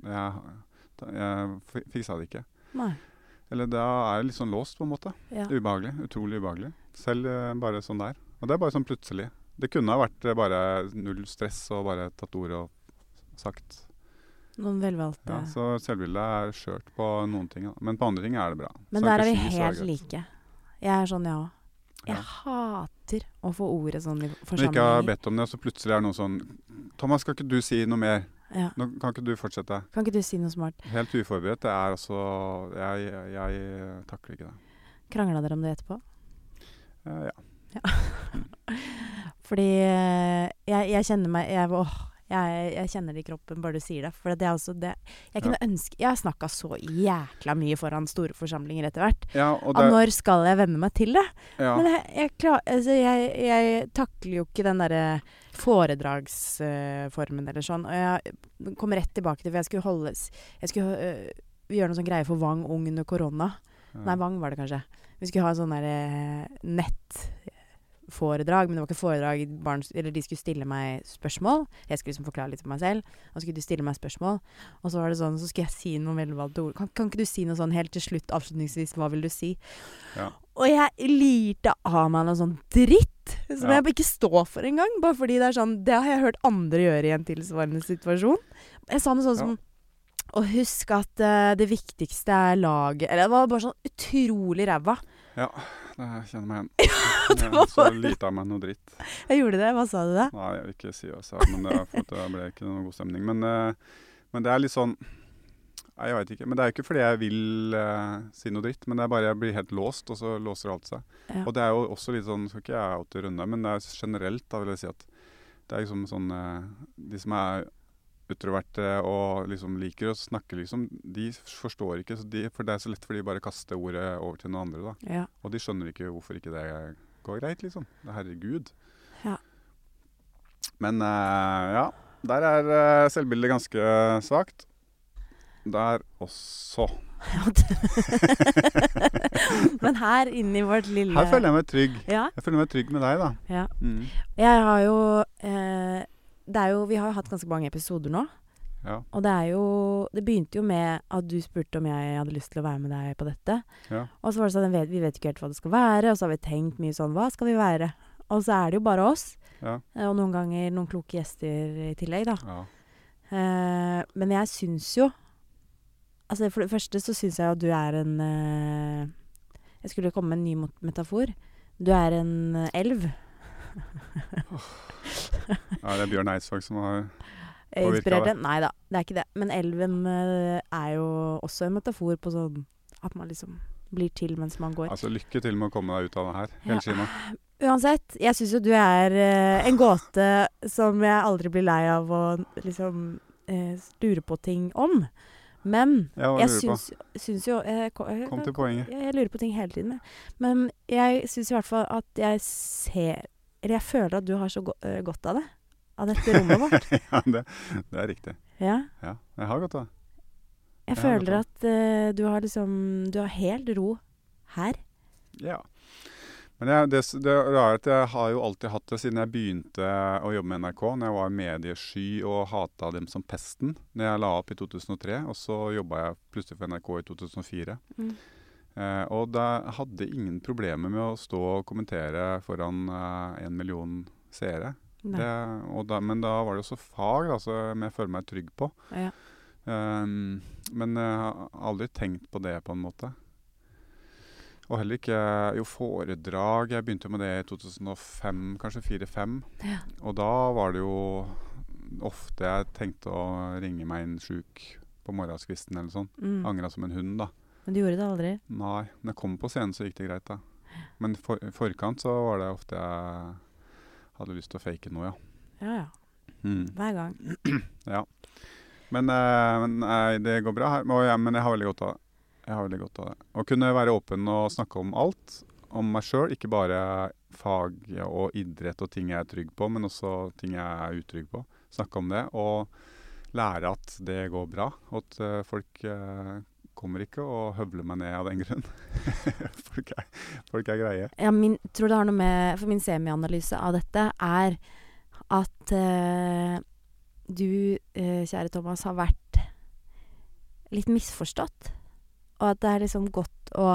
jeg fiksa det ikke. Nei. Eller da er det litt sånn låst på en måte, ubehagelig, utrolig ubehagelig, selv bare sånn der, og det er bare sånn plutselig. Det kunne ha vært bare null stress og bare tatt ord og sagt. Noen velvalgte. Ja, så selvbildet er skjørt på noen ting, men på andre ting er det bra. Men der er vi helt like. Jeg er sånn, Jeg hater å få ordet sånn i forsamlinger. Men ikke har bedt om det, og så plutselig er det noe sånn Thomas, kan ikke du si noe mer? Ja. Nå kan ikke du fortsette? Kan ikke du si noe smart? Helt uforberedt. Det er altså Jeg takler ikke det. Kranglet dere om det etterpå? Ja. Fordi jeg kjenner meg jeg kjenner det i kroppen bare du sier det. For det er også det jeg kunne ønske. Jeg har snakket så jækla mye foran store forsamlinger etter hvert. Ja, og når skal jeg venne meg til det? Ja. Men jeg takler jo ikke den der foredragsformen eller sånn. Og jeg kommer rett tilbake til, for jeg skulle gjøre noe sånn greie for Vang Ung under korona. Ja. Nei, Vang var det kanskje. Vi skulle ha en sånn der foredrag, men det var ikke foredrag, eller de skulle stille meg spørsmål. Jeg skulle liksom forklare litt om meg selv, og så skulle de stille meg spørsmål. Og så var det sånn, så skulle jeg si noen velvalgte ord. Kan ikke du si noe sånn helt til slutt, avslutningsvis, hva vil du si? Ja. Og jeg lirte av meg noe sånn dritt, som jeg ikke står for engang, bare fordi det sånn, det har jeg hørt andre gjøre i en tilsvarende situasjon. Jeg sa noe sånn som, og husk at det viktigste laget, eller det var bare sånn utrolig ræva. Ja, det kjenner meg igjen. Så lite av meg noe dritt. Jeg gjorde det, hva sa du da? Nei, jeg vil ikke si hva jeg sa, men det ble ikke noen god stemning. Men det litt sånn, jeg vet ikke, men det ikke fordi jeg vil si noe dritt, men det bare jeg blir helt låst, og så låser alt seg. Ja. Og det jo også litt sånn, skal ikke jeg alltid runde, men det generelt, da vil jeg si at det liksom sånn, de som utroverte og liksom liker å snakke, liksom, de forstår ikke, for det så lett for de bare kaster ordet over til noen andre, da. Ja. Og de skjønner ikke hvorfor ikke det går greit, liksom. Det herregud. Ja. Men ja, der selvbildet ganske svagt. Der også. Men her inne i vårt lille... Her føler jeg meg trygg. Ja. Jeg føler meg trygg med deg, da. Ja. Jeg har jo... vi har jo hatt ganske mange episoder nå. Ja. Og det begynte jo med at du spurte om jeg hadde lyst til å være med deg på dette. Ja. Og så var det sånn, vi vet ikke helt hva det skal være, og så har vi tenkt mye sånn, hva skal vi være? Og så det jo bare oss. Ja. Og noen ganger noen kloke gjester i tillegg, da. Ja. Men jeg synes jo, altså for det første så synes jeg at du en jeg skulle komme med en ny metafor. Du en elv. Ja, det Bjørn Eidsvåg som har påvirket det. Nei da, det ikke det. Men elven jo også en metafor på sånn at man liksom blir til mens man går. Altså lykke til med å komme deg ut av det her, hele skina. Uansett, jeg synes jo du en gåte som jeg aldri blir lei av å liksom lure på ting om. Men jeg syns jo Kom til poenget. Jeg lurer på ting hele tiden. Men jeg syns i hvert fall at jeg føler at du har så godt av det. Av dette rommet vårt. Ja, det riktig. Ja, jeg har godt av det. Jeg føler at du har helt ro her. Ja. Men det rare at jeg har jo alltid hatt det siden jeg begynte å jobbe med NRK, når jeg var mediesky og hatet dem som pesten, når jeg la opp i 2003, og så jobbet jeg plutselig for NRK i 2004. Og da hadde ingen problemer med å stå og kommentere foran 1 million seere. Men da var det jo så fag, da, som jeg føler meg trygg på. Ja. Men jeg har aldri tenkt på det på en måte. Og heller ikke foredrag. Jeg begynte med det i 2005, kanskje 4-5. Ja. Og da var det jo ofte jeg tenkte å ringe meg inn syk på morgenskvisten eller sånn. Angret som en hund, da. Men du gjorde det aldri? Nei. Når jeg kom på scenen så gikk det greit, da. Men forkant så var det ofte jeg hadde lyst til å fake noe, ja. Ja. Hver gang. Ja. Men nei, det går bra her. Men jeg har veldig godt av det. Å kunne være åpen og snakke om alt, om meg selv, ikke bare fag og idrett og ting jeg trygg på, men også ting jeg utrygg på. Snakke om det, og lære at det går bra, og at folk kommer ikke og høvler meg ned av den grunn. folk greie. Ja, tror det har noe med, for min semi-analyse av dette at du, kjære Thomas, har vært litt misforstått. Og at det liksom godt å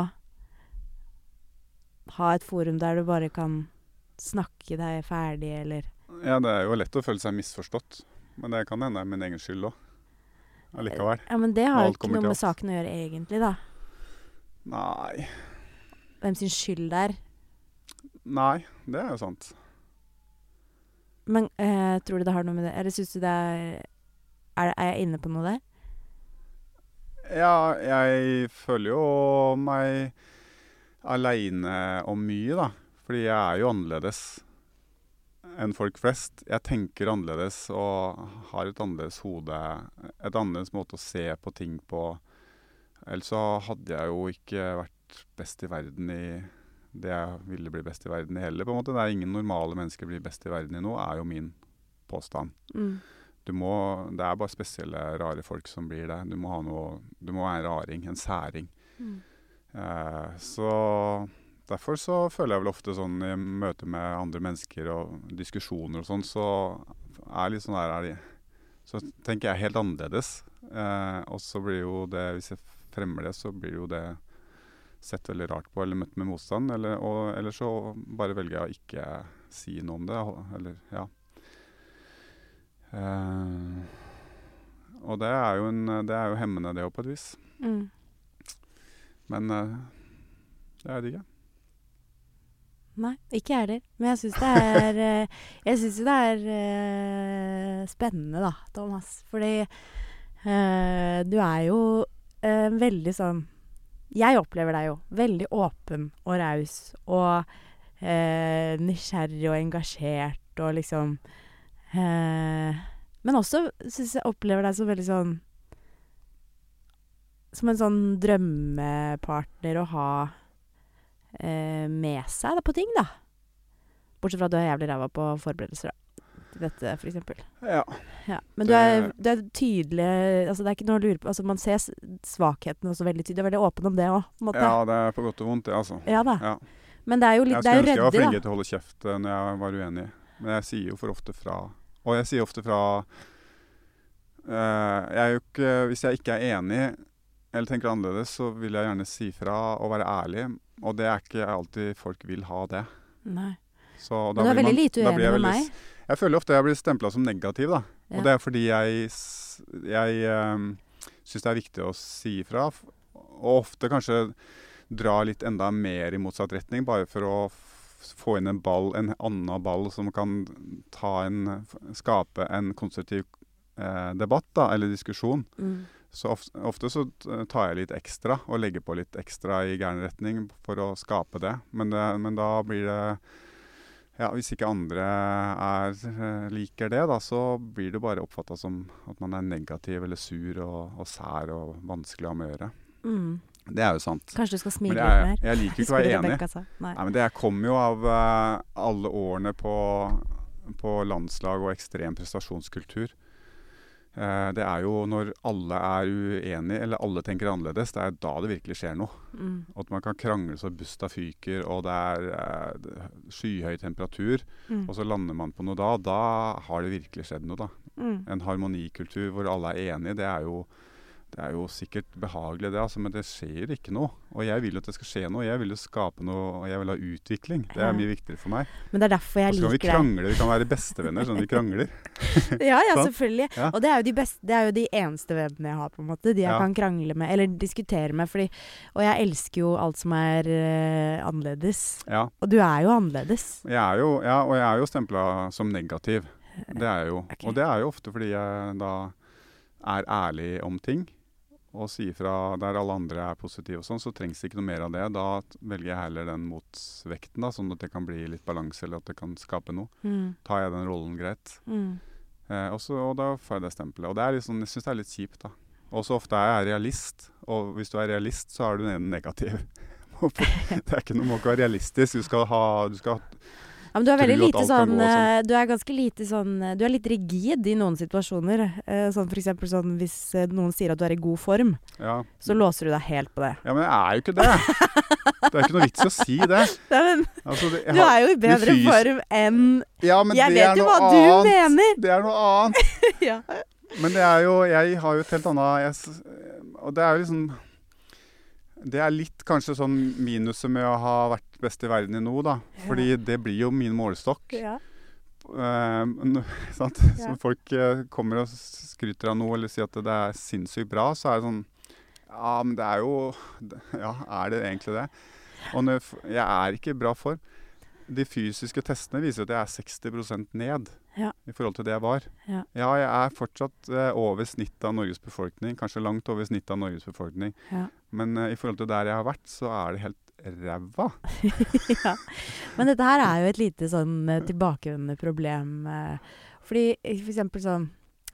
ha et forum der du bare kan snakke deg ferdig, eller... Ja, det jo lett å føle seg misforstått. Men det kan hende min egen skyld også. Allikevel. Ja, men det har jo ikke noe med saken å gjøre egentlig, da. Nei. Hvem sin skyld det Nei, det jo sant. Men tror du det har noe med det? Eller synes du det er jeg inne på noe der? Ja, jeg føler jo meg alene om mye, da. Fordi jeg jo annerledes enn folk flest. Jeg tenker annerledes og har et annerledes hode, et annerledes måte å se på ting på. Ellers så hadde jeg jo ikke vært best i verden i det jeg ville bli best i verden i heller, på en måte. Det ingen normale mennesker blir best i verden i nå, jo min påstand. Det bare spesielle, rare folk som blir det. Du må være en raring, en særing. Så derfor så føler jeg vel ofte sånn i møte med andre mennesker og diskusjoner og sånn, så litt sånn så tenker jeg helt annerledes. Og så blir jo det, hvis jeg fremmer det, så blir jo det sett veldig rart på, eller møtt med motstand, eller så bare velger jeg å ikke si noe om det, eller ja. Og det er jo hemmende det også på et vis. Men det vet jeg ikke. Nei, ikke jeg heller. Men jeg synes jo det er spennende da, Thomas. Fordi du er jo veldig sånn, jeg opplever deg jo veldig åpen og raus, og nysgjerrig og engasjert, og liksom, men også synes jeg opplever deg så veldig sånn, som en sånn drømmepartner å ha med seg da, på ting da. Bortsett fra at du er jævlig ræva på forberedelser da. Dette for eksempel. Ja. Men du er tydelig, altså det er ikke noe å lure på, altså man ser svakheten også veldig tydelig, du er veldig åpen om det også, på en måte. Ja, det er på godt og vondt, det altså. Ja da. Ja. Men det er jo litt, det er jo reddig da. Jeg skulle ønske jeg var flink til å holde kjeft når jeg var uenig, men jeg sier jo for ofte fra, og jeg sier ofte fra, jeg er jo ikke, hvis jeg ikke er enig, eller tenker annerledes, så vil jeg gjerne si fra og være ærlig, og det er ikke alltid folk vil ha det. Nei. Så men du er veldig lite uenig med meg. Jeg føler ofte jeg blir stemplet som negativ da, og det er fordi jeg synes det er viktig å si fra, og ofte kanskje dra litt enda mer i motsatt retning, bare for å få inn en annen ball som kan skape en konstruktiv debatt da, eller diskusjon. Så ofte så tar jeg litt ekstra og legger på litt ekstra i gæren retning for å skape det. Men da blir det, ja, hvis ikke andre liker det da, så blir det bare oppfattet som at man er negativ eller sur og sær og vanskelig å ha med å gjøre. Det er jo sant. Kanskje du skal smile litt mer. Jeg liker ikke å være enig. Nei, men det kommer jo av alle årene på landslag og ekstrem prestasjonskultur. Det er jo når alle er uenige, eller alle tenker annerledes, det er da det virkelig skjer noe. At man kan krangle så busta fyker, og det er skyhøy temperatur, og så lander man på noe da har det virkelig skjedd noe da. En harmonikultur hvor alle er enige, det er jo sikkert behagelig det, altså, men det skjer ikke noe. Og jeg vil at det skal skje noe, jeg vil jo skape noe, og jeg vil ha utvikling. Det er mye viktigere for meg. Men det er derfor jeg liker det. Og så kan vi krangle, vi kan være bestevenner, sånn vi krangler. Ja, selvfølgelig. Ja. Og det er jo de eneste vennene jeg har, på en måte. De jeg kan krangle med, eller diskutere med, og jeg elsker jo alt som er annerledes. Ja. Og du er jo annerledes. Og jeg er jo stemplet som negativ. Det er jo. Okay. Og det er jo ofte fordi jeg da er ærlig om ting, og sier fra der alle andre er positive og sånn, så trengs det ikke noe mer av det. Da velger jeg heller den motvekten da, sånn at det kan bli litt balanse, eller at det kan skape noe. Tar jeg den rollen greit. Og da får jeg det stempelet. Og det er liksom, jeg synes det er litt kjipt da. Og så ofte er jeg realist, og hvis du er realist, så er du negativ. Det er ikke noe, må ikke være realistisk. Du skal ja, men du er veldig lite sånn, du er ganske lite sånn, du er litt rigid i noen situasjoner. Sånn for eksempel sånn, hvis noen sier at du er i god form, så låser du deg helt på det. Ja, men jeg er jo ikke det. Det er ikke noe vits å si det. Nei, men, altså, du er jo i bedre form enn... Ja, men jeg vet jo hva du mener. Det er noe annet. Ja. Men det er jo, jeg har jo et helt annet, og det er jo liksom... Det er litt kanskje sånn minuset med å ha vært best i verden i noe da. Fordi det blir jo min målestokk. Ja. Sant? Så folk kommer og skryter av noe eller sier at det er sinnssykt bra, så er det sånn, ja, men det er jo, ja, er det egentlig det? Og jeg er ikke i bra form. De fysiske testene viser at jeg er 60% ned i forhold til det jeg var. Ja, jeg er fortsatt over snittet av Norges befolkning, kanskje langt over snittet av Norges befolkning. Ja. Men i forhold til der jeg har vært, så er det helt ræva. Ja. Men dette her er jo et lite sånn tilbakevendende problem. Fordi for eksempel sånn,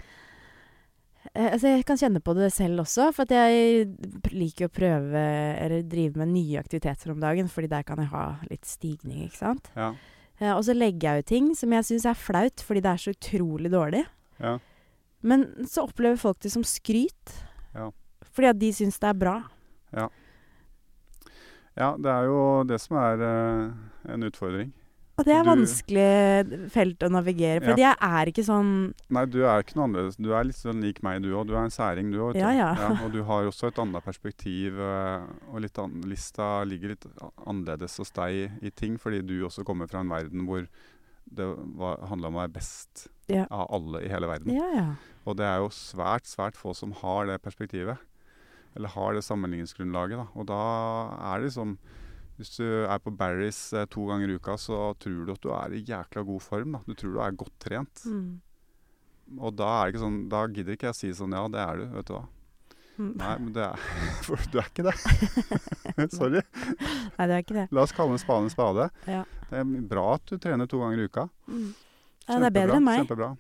altså jeg kan kjenne på det selv også, for at jeg liker å prøve eller drive med nye aktiviteter om dagen, fordi der kan jeg ha litt stigning, ikke sant? Ja. Og så legger jeg jo ting som jeg synes er flaut, fordi det er så utrolig dårlig. Ja. Men så opplever folk det som skryt, fordi at de synes det er bra. Ja. Ja, det er jo det som er en utfordring. Og det er Du- vanskelig felt å navigere, for Ja. jeg er ikke sånn Nei, du er ikke noe annerledes. Du er litt sånn lik meg, du òg. Du er en særing, du òg. Ja. Og du har også et annet perspektiv, og lista ligger litt annerledes hos deg i ting, fordi du også kommer fra en verden hvor det handla om å være best Ja. av alle i hele verden. Ja. Og det er jo svært, svært få som har det perspektivet. Eller har det sammenligningsgrunnlaget, da. Og da er det liksom Hvis du er på Barry's 2 ganger i uka, så tror du at du er i jækla god form, da. Du tror du er godt trent. Mm. Og da er det ikke sånn, da gidder ikke jeg si sånn, ja, det er du, vet du hva. Mm. Nei, men det er For du er ikke det. Sorry. Nei, det er ikke det. La oss kalle en spade. Ja. Det er bra at du trener 2 ganger i uka. Mm. Ja, det er bedre enn meg. Kjempebra.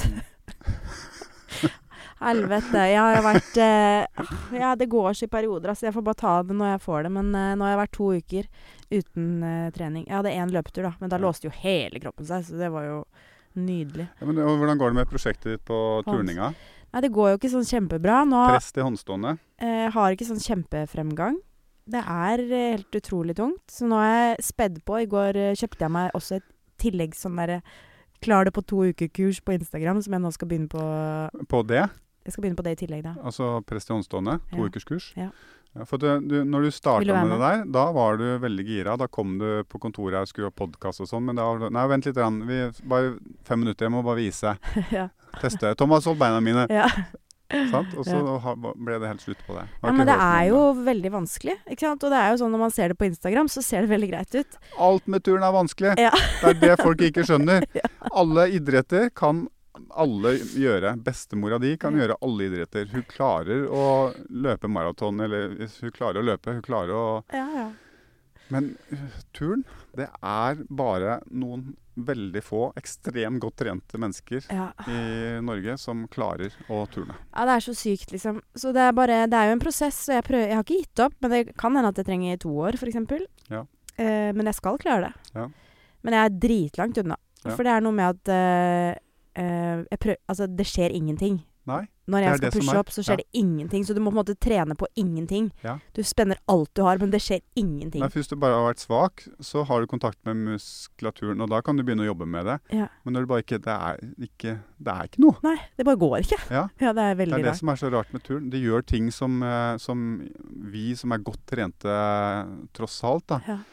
Helvete. Jeg har vært Ja, det går så i perioder. Altså, jeg får bare ta det når jeg får det. Men nå har jeg vært 2 uker uten trening. Jeg hadde 1 løpetur, da. Men da låste jo hele kroppen seg, så det var jo nydelig. Ja, men hvordan går det med prosjektet ditt på turninga? Nei, det går jo ikke sånn kjempebra. Nå Press til håndstående. har ikke sånn kjempefremgang. Det er helt utrolig tungt. Så nå er jeg spedd på. I går kjøpte jeg meg også et tillegg sånn derre Klar det på 2 uker-kurs på Instagram, som jeg nå skal begynne på. På det? Jeg skal begynne på det i tillegg, da. Altså press til håndstående. 2 Ja. ukers kurs. Ja. Ja, for når du starta Vil du være med det der, da var du veldig gira. Da kom du på kontoret her og skulle ha podkast og sånn. Men nei, vent litt. Bare 5 minutter. Jeg må bare vise. Ja. Teste. Thomas, hold beina mine. Ja. Sant? Og så ble det helt slutt på det. Ja, men det er jo veldig vanskelig, ikke sant? Og det er jo sånn når man ser det på Instagram, så ser det veldig greit ut. Alt med turen er vanskelig. Ja. Det er det folk ikke skjønner. Ja. Alle idretter kan alle gjøre. Bestemora di kan gjøre alle idretter. Hun klarer å løpe maraton, eller hvis hun klarer å løpe, hun klarer å Ja. Men turen, det er bare noen veldig få ekstremt godt trente mennesker Ja. i Norge som klarer å turne. Ja, det er så sykt, liksom. Så det er jo en prosess, og jeg har ikke gitt opp, men det kan hende at jeg trenger 2 år, for eksempel. Ja. Men jeg skal klare det. Ja. Men jeg er dritlangt unna. Ja. For det er noe med at altså, det skjer ingenting. Nei? Når Det jeg er skal det som pushe er. opp, så skjer det ingenting. Så du må på en måte trene på ingenting. Ja. Du spenner alt du har, men det skjer ingenting. Nei, for hvis du bare har vært svak, så har du kontakt med muskulaturen, og da kan du begynne å jobbe med det. Ja. Men når det bare ikke det er ikke noe. Nei, det bare går ikke. Ja. Ja, det er Det veldig er det rart. som er så rart med turen. Det gjør ting som vi som er godt trente, tross alt, da. Ja.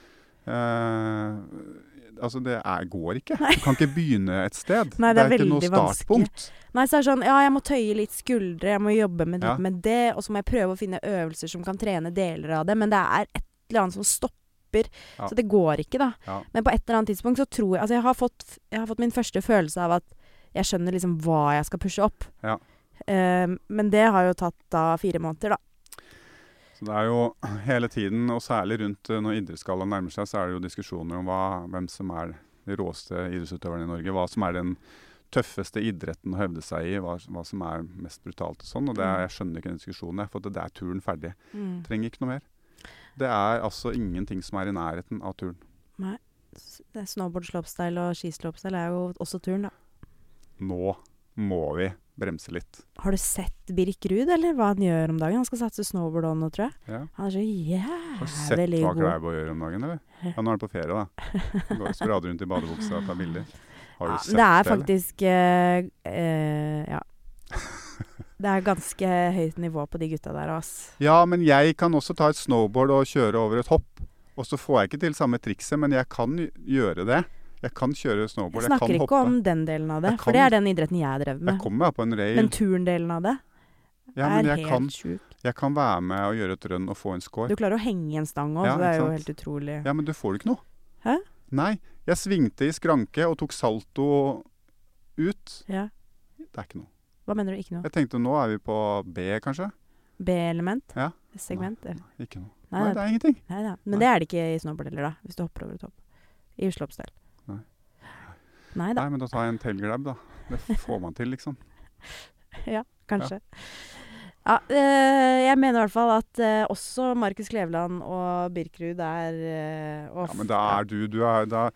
Altså, går ikke. Du kan ikke begynne et sted. Nei, det er ikke noe veldig vanskelig. startpunkt. Nei, så er det sånn, ja, jeg må tøye litt skuldre, jeg må jobbe med, Ja. med det, og så må jeg prøve å finne øvelser som kan trene deler av det, men det er et eller annet som stopper, Ja. så det går ikke da. Ja. Men på et eller annet tidspunkt så tror jeg, altså jeg har fått min første følelse av at jeg skjønner liksom hva jeg skal pushe opp. Ja. Men det har jo tatt da 4 måneder da. Så det er jo hele tiden, og særlig rundt når idrettsgallaen nærmer seg, så er det jo diskusjoner om hvem som er de råeste idrettsutøverne i Norge, hva som er den tøffeste idretten å hevde seg i, hva som er mest brutalt og sånn. Og jeg skjønner ikke den diskusjonen, for det er turen ferdig. Trenger ikke noe mer. Det er altså ingenting som er i nærheten av turen. Nei, det er snowboard, slopestyle og skislopestyle er jo også turen da. Nå må vi bremse litt. Har du sett Birk Ruud, eller hva han gjør om dagen? Han skal satse snowboard nå, tror jeg. Ja. Han er så Har du sett jævlig hva god. Klæbo gjør om dagen, eller? Ja, nå er han på ferie, da. Han går og sprader rundt i badebuksa og tar bilder. Har du Ja, sett det er eller? faktisk ja. Det er ganske høyt nivå på de gutta der, ass. Ja, men jeg kan også ta et snowboard og kjøre over et hopp. Og så får jeg ikke til samme trikset, men jeg kan gjøre det. Jeg kan kjøre snowboard, Jeg jeg snakker kan ikke hoppe. om den delen av det, Jeg for kan- det er den idretten jeg drev med. Jeg kommer meg på en rail. Men turndelen av det Ja, men er jeg helt sjuk. kan være med og gjøre et run og få en score. Du klarer å henge i en stang også, Ja, så det er ikke jo sant? helt utrolig. Ja, men du får ikke noe. Hæ? Nei. Jeg svingte i skranke og tok salto ut. Ja. Det er ikke noe. Hva mener du ikke noe? Jeg tenkte nå er vi på B, kanskje? B-element? Ja. Segment? Eller? Ikke noe. Nei, Nei, det- det er ingenting. Nei da. Nei. Men det er det ikke i snowboard heller, da. Hvis du hopper over et hopp. I slopestyle. Nei. Nei da. Nei, men da tar jeg en tailgrab, da. Det får man til, liksom. Ja, kanskje. Ja, jeg mener i hvert fall at også Markus Kleveland og Birk Ruud er Ja, men da er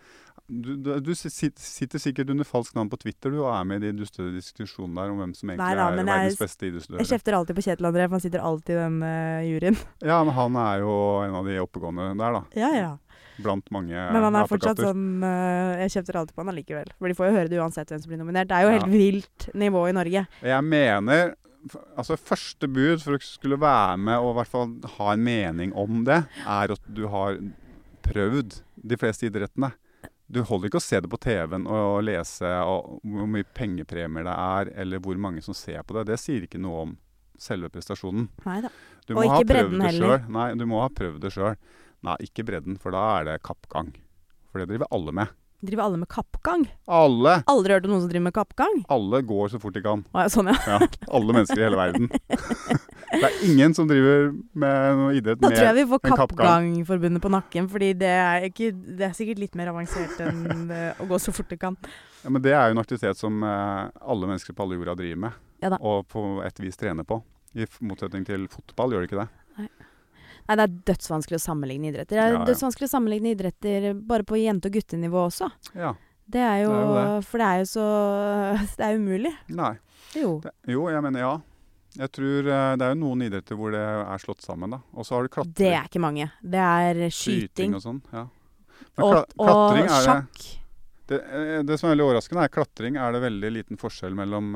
Du sitter sikkert under falsk navn på Twitter, du, og er med i de dustete diskusjonene der om hvem som egentlig Neida, men verdens beste idrettsutøver. Jeg kjefter alltid på Kjetil André, for han sitter alltid i den juryen. Ja, men han er jo en av de oppegående der, da. Ja. Blant mange Men han er fortsatt apekatter. sånn jeg kjefter alltid på han allikevel. For de får jo høre det uansett hvem som blir nominert. Det er jo helt vilt nivå i Norge. Jeg mener, altså første bud for å skulle være med og i hvert fall ha en mening om det, er at du har prøvd de fleste idrettene. Du holder ikke å se det på TV-en og lese hvor mye pengepremier det er, eller hvor mange som ser på det. Det sier ikke noe om selve prestasjonen. Neida. Du Og må ikke ha prøvd bredden det heller. selv. Nei, du må ha prøvd det selv. Nei, ikke bredden, for da er det kappgang. For det driver alle med. Driver alle med kappgang? Alle! Aldri hørt om noen som driver med kappgang? Alle går så fort de kan. Å, ja, sånn, ja. Ja, alle mennesker i hele verden. Det er ingen som driver med noe idrett Da tror jeg med vi får en kappgang. Kappgangforbundet på nakken, fordi det er sikkert litt mer avansert enn å gå så fort det kan. Ja, men det er jo en aktivitet som alle mennesker på alle jorda driver med, Ja da. og på et vis trener på. I motsetning til fotball, gjør det ikke det? Nei, det er dødsvanskelig å sammenligne idretter. Det er Ja. dødsvanskelig å sammenligne idretter bare på jente- og guttenivå også. Ja. Det er jo, Det er jo det. For det er jo så Det er umulig. Nei. Jo. Jo, jeg mener ja. Jeg tror det er jo noen idretter hvor det er slått sammen, da. Og så har du klatring. Det er ikke mange. Det er skyting og sånn. Ja. Men og klatring er sjakk. det som er veldig overraskende, er klatring er det veldig liten forskjell mellom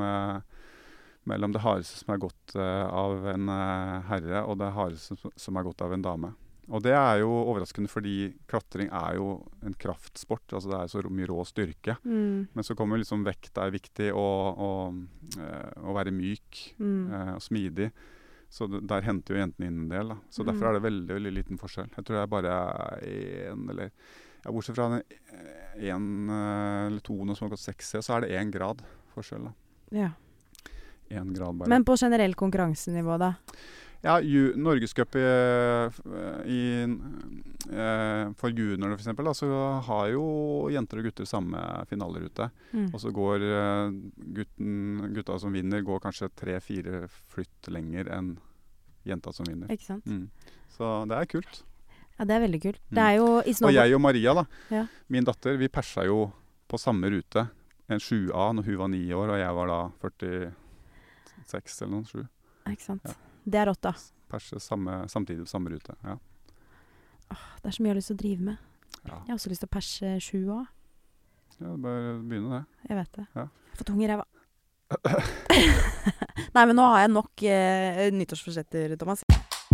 det hardeste som er gått av en herre, og det hardeste som er gått av en dame. Og det er jo overraskende, fordi klatring er jo en kraftsport. Altså det er så mye rå styrke. Men så kommer liksom vekt er viktig, og å være myk og smidig. Så der henter jo jentene inn en del. Da. Så derfor er det veldig, veldig liten forskjell. Jeg tror det er bare én eller bortsett fra én eller to nå som har gått 6C, så er det 1 grad forskjell. Da. Ja. 1 grad bare. Men på generell konkurransenivå, da? Ja, Norgescup for junior for eksempel, da, så har jo jenter og gutter samme finalerute. Og så går gutta som vinner, går kanskje 3-4 flytt lenger enn jenta som vinner. Ikke sant? Så det er kult. Ja, det er veldig kult. Det er jo i Og jeg og Maria, da, Ja. min datter, vi persa jo på samme rute. En 7A når hun var 9 år, og jeg var da 46 eller noe, 7. Ikke sant? Ja. Det er rått, da. Perse samtidig på samme rute, ja. Det er så mye jeg har lyst til å drive med. Ja, Jeg har også lyst til å perse 7 òg. ja bare begynne det. Jeg vet det. Ja. Jeg får tung i ræva. Nei, men nå har jeg nok nyttårsforsetter, Thomas.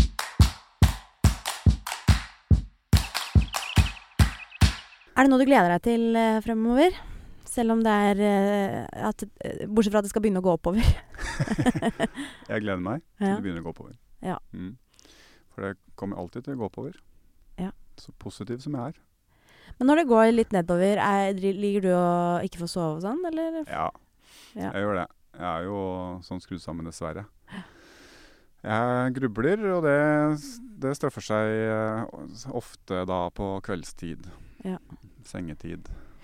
Er det noe du gleder deg til fremover? Selv om det er bortsett fra at det skal begynne å gå oppover. Jeg gleder meg til Ja. det begynner å gå oppover. Ja. For det kommer alltid til å gå oppover. Ja. Så positiv som jeg er. Men når det går litt nedover, ligger du og ikke får sove og sånn, eller? Ja, Ja. jeg gjør det. Jeg er jo sånn skrudd sammen, dessverre. Jeg grubler, og det straffer seg ofte da på kveldstid. Ja. Sengetid.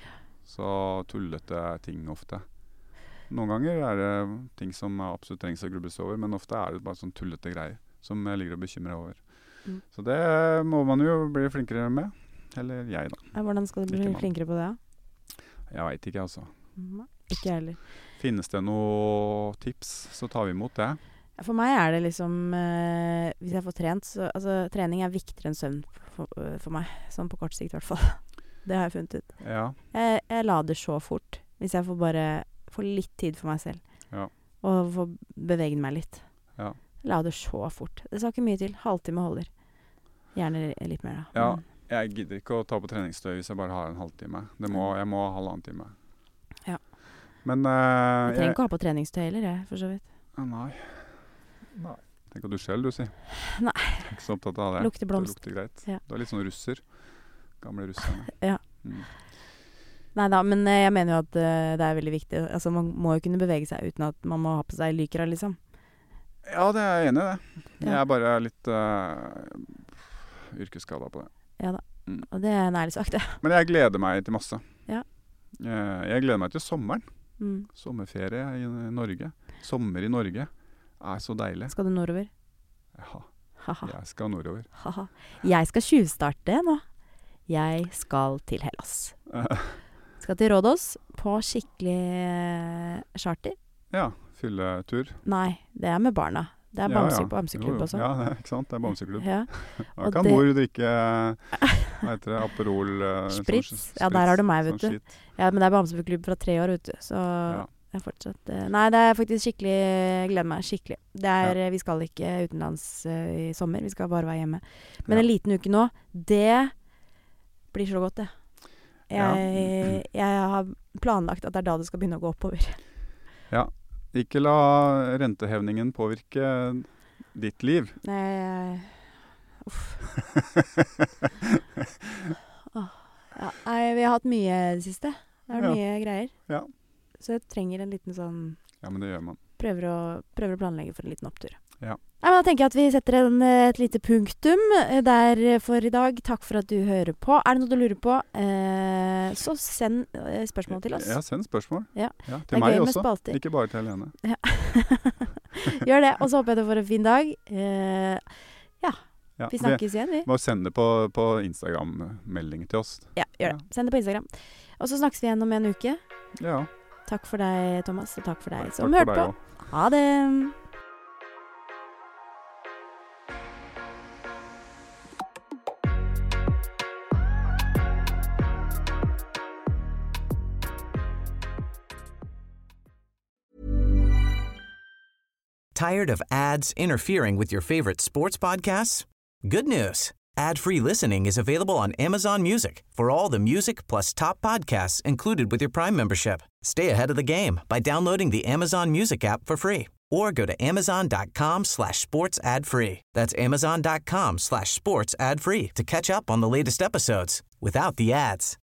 Så tullete ting ofte. Noen ganger er det ting som absolutt trengs å grubles over, men ofte er det bare sånn tullete greier som jeg ligger og bekymrer over. Så det må man jo bli flinkere med. Eller jeg, da. Ja, hvordan skal du bli Ikke man. flinkere på det, da? Jeg veit ikke, altså. Ikke jeg heller. Finnes det noe tips, så tar vi imot det. For meg er det liksom hvis jeg får trent, så trening er viktigere enn søvn for meg. Sånn på kort sikt, i hvert fall. Det har jeg funnet ut. Ja. Jeg lader så fort hvis jeg får litt tid for meg selv. Ja. Og får beveget meg litt. Ja. Jeg lader så fort. Det skal ikke mye til. Halvtime holder. Gjerne litt mer, da. Ja. Jeg gidder ikke å ta på treningstøy hvis jeg bare har en halvtime. Jeg må ha halvannen time. Ja. Men Jeg trenger ikke å ha på treningstøy heller, jeg, for så vidt. Nei. Tenk å dusje selv, du, si. Nei. Jeg er ikke så opptatt av det. Lukter blomst. Det lukter greit. Ja. Du er litt sånn russer. Gamle russerne. Ja. Nei da, men jeg mener jo at det er veldig viktig. Altså, man må jo kunne bevege seg uten at man må ha på seg lykra, liksom. Ja, det er jeg enig i det. Ja. Jeg er bare litt yrkesskada på det. Ja da. Og det er en ærlig sak, det. Men jeg gleder meg til masse. Ja. Jeg gleder meg til sommeren. Mm. Sommerferie i Norge. Sommer i Norge er så deilig. Skal du nordover? Ja, Haha. jeg skal nordover. Haha. Jeg skal tjuvstarte nå. Jeg skal til Hellas. Skal til Rådås på skikkelig charter. Ja, fylletur. Nei, det er med barna. Det er bamseklubb også. Ja, ikke sant? Det er bamseklubb. Ja. Da kan mor drikke, hva heter det, Aperol. Sprits. Ja, der har du meg, vet du. Ja, men det er bamseklubb fra 3 år, vet du. Så det er fortsatt... Nei, det er faktisk skikkelig... Jeg gleder meg skikkelig. Vi skal ikke utenlands i sommer. Vi skal bare være hjemme. Men en liten uke nå, det blir så godt, det. Jeg har planlagt at det er da det skal begynne å gå oppover. Ja. Ikke la rentehevningen påvirke ditt liv. Nei, uff. Nei, vi har hatt mye det siste. Det er mye greier. Ja. Så jeg trenger en liten sånn... Ja, men det gjør man. Prøver å planlegge for en liten opptur. Ja. Nei, men da tenker jeg at vi setter et lite punktum der for i dag. Takk for at du hører på. Er det noe du lurer på, så send spørsmål til oss. Ja, send spørsmål. Ja. Til meg også. Spalter. Ikke bare til Helene. Ja. Gjør det. Og så håper jeg du får en fin dag. Vi snakkes igjen, vi. Bare send det på Instagram-melding til oss. Ja, gjør det. Send det på Instagram. Og så snakkes vi igjen om en uke. Ja. Takk for deg, Thomas, og takk for deg som hørte på. Ha det! Tired of ads interfering with your favorite sports podcasts? Good news. Ad-free listening is available on Amazon Music for all the music plus top podcasts included with your Prime membership. Stay ahead of the game by downloading the Amazon Music app for free or go to amazon.com/sports ad free. That's amazon.com/sports ad free to catch up on the latest episodes without the ads.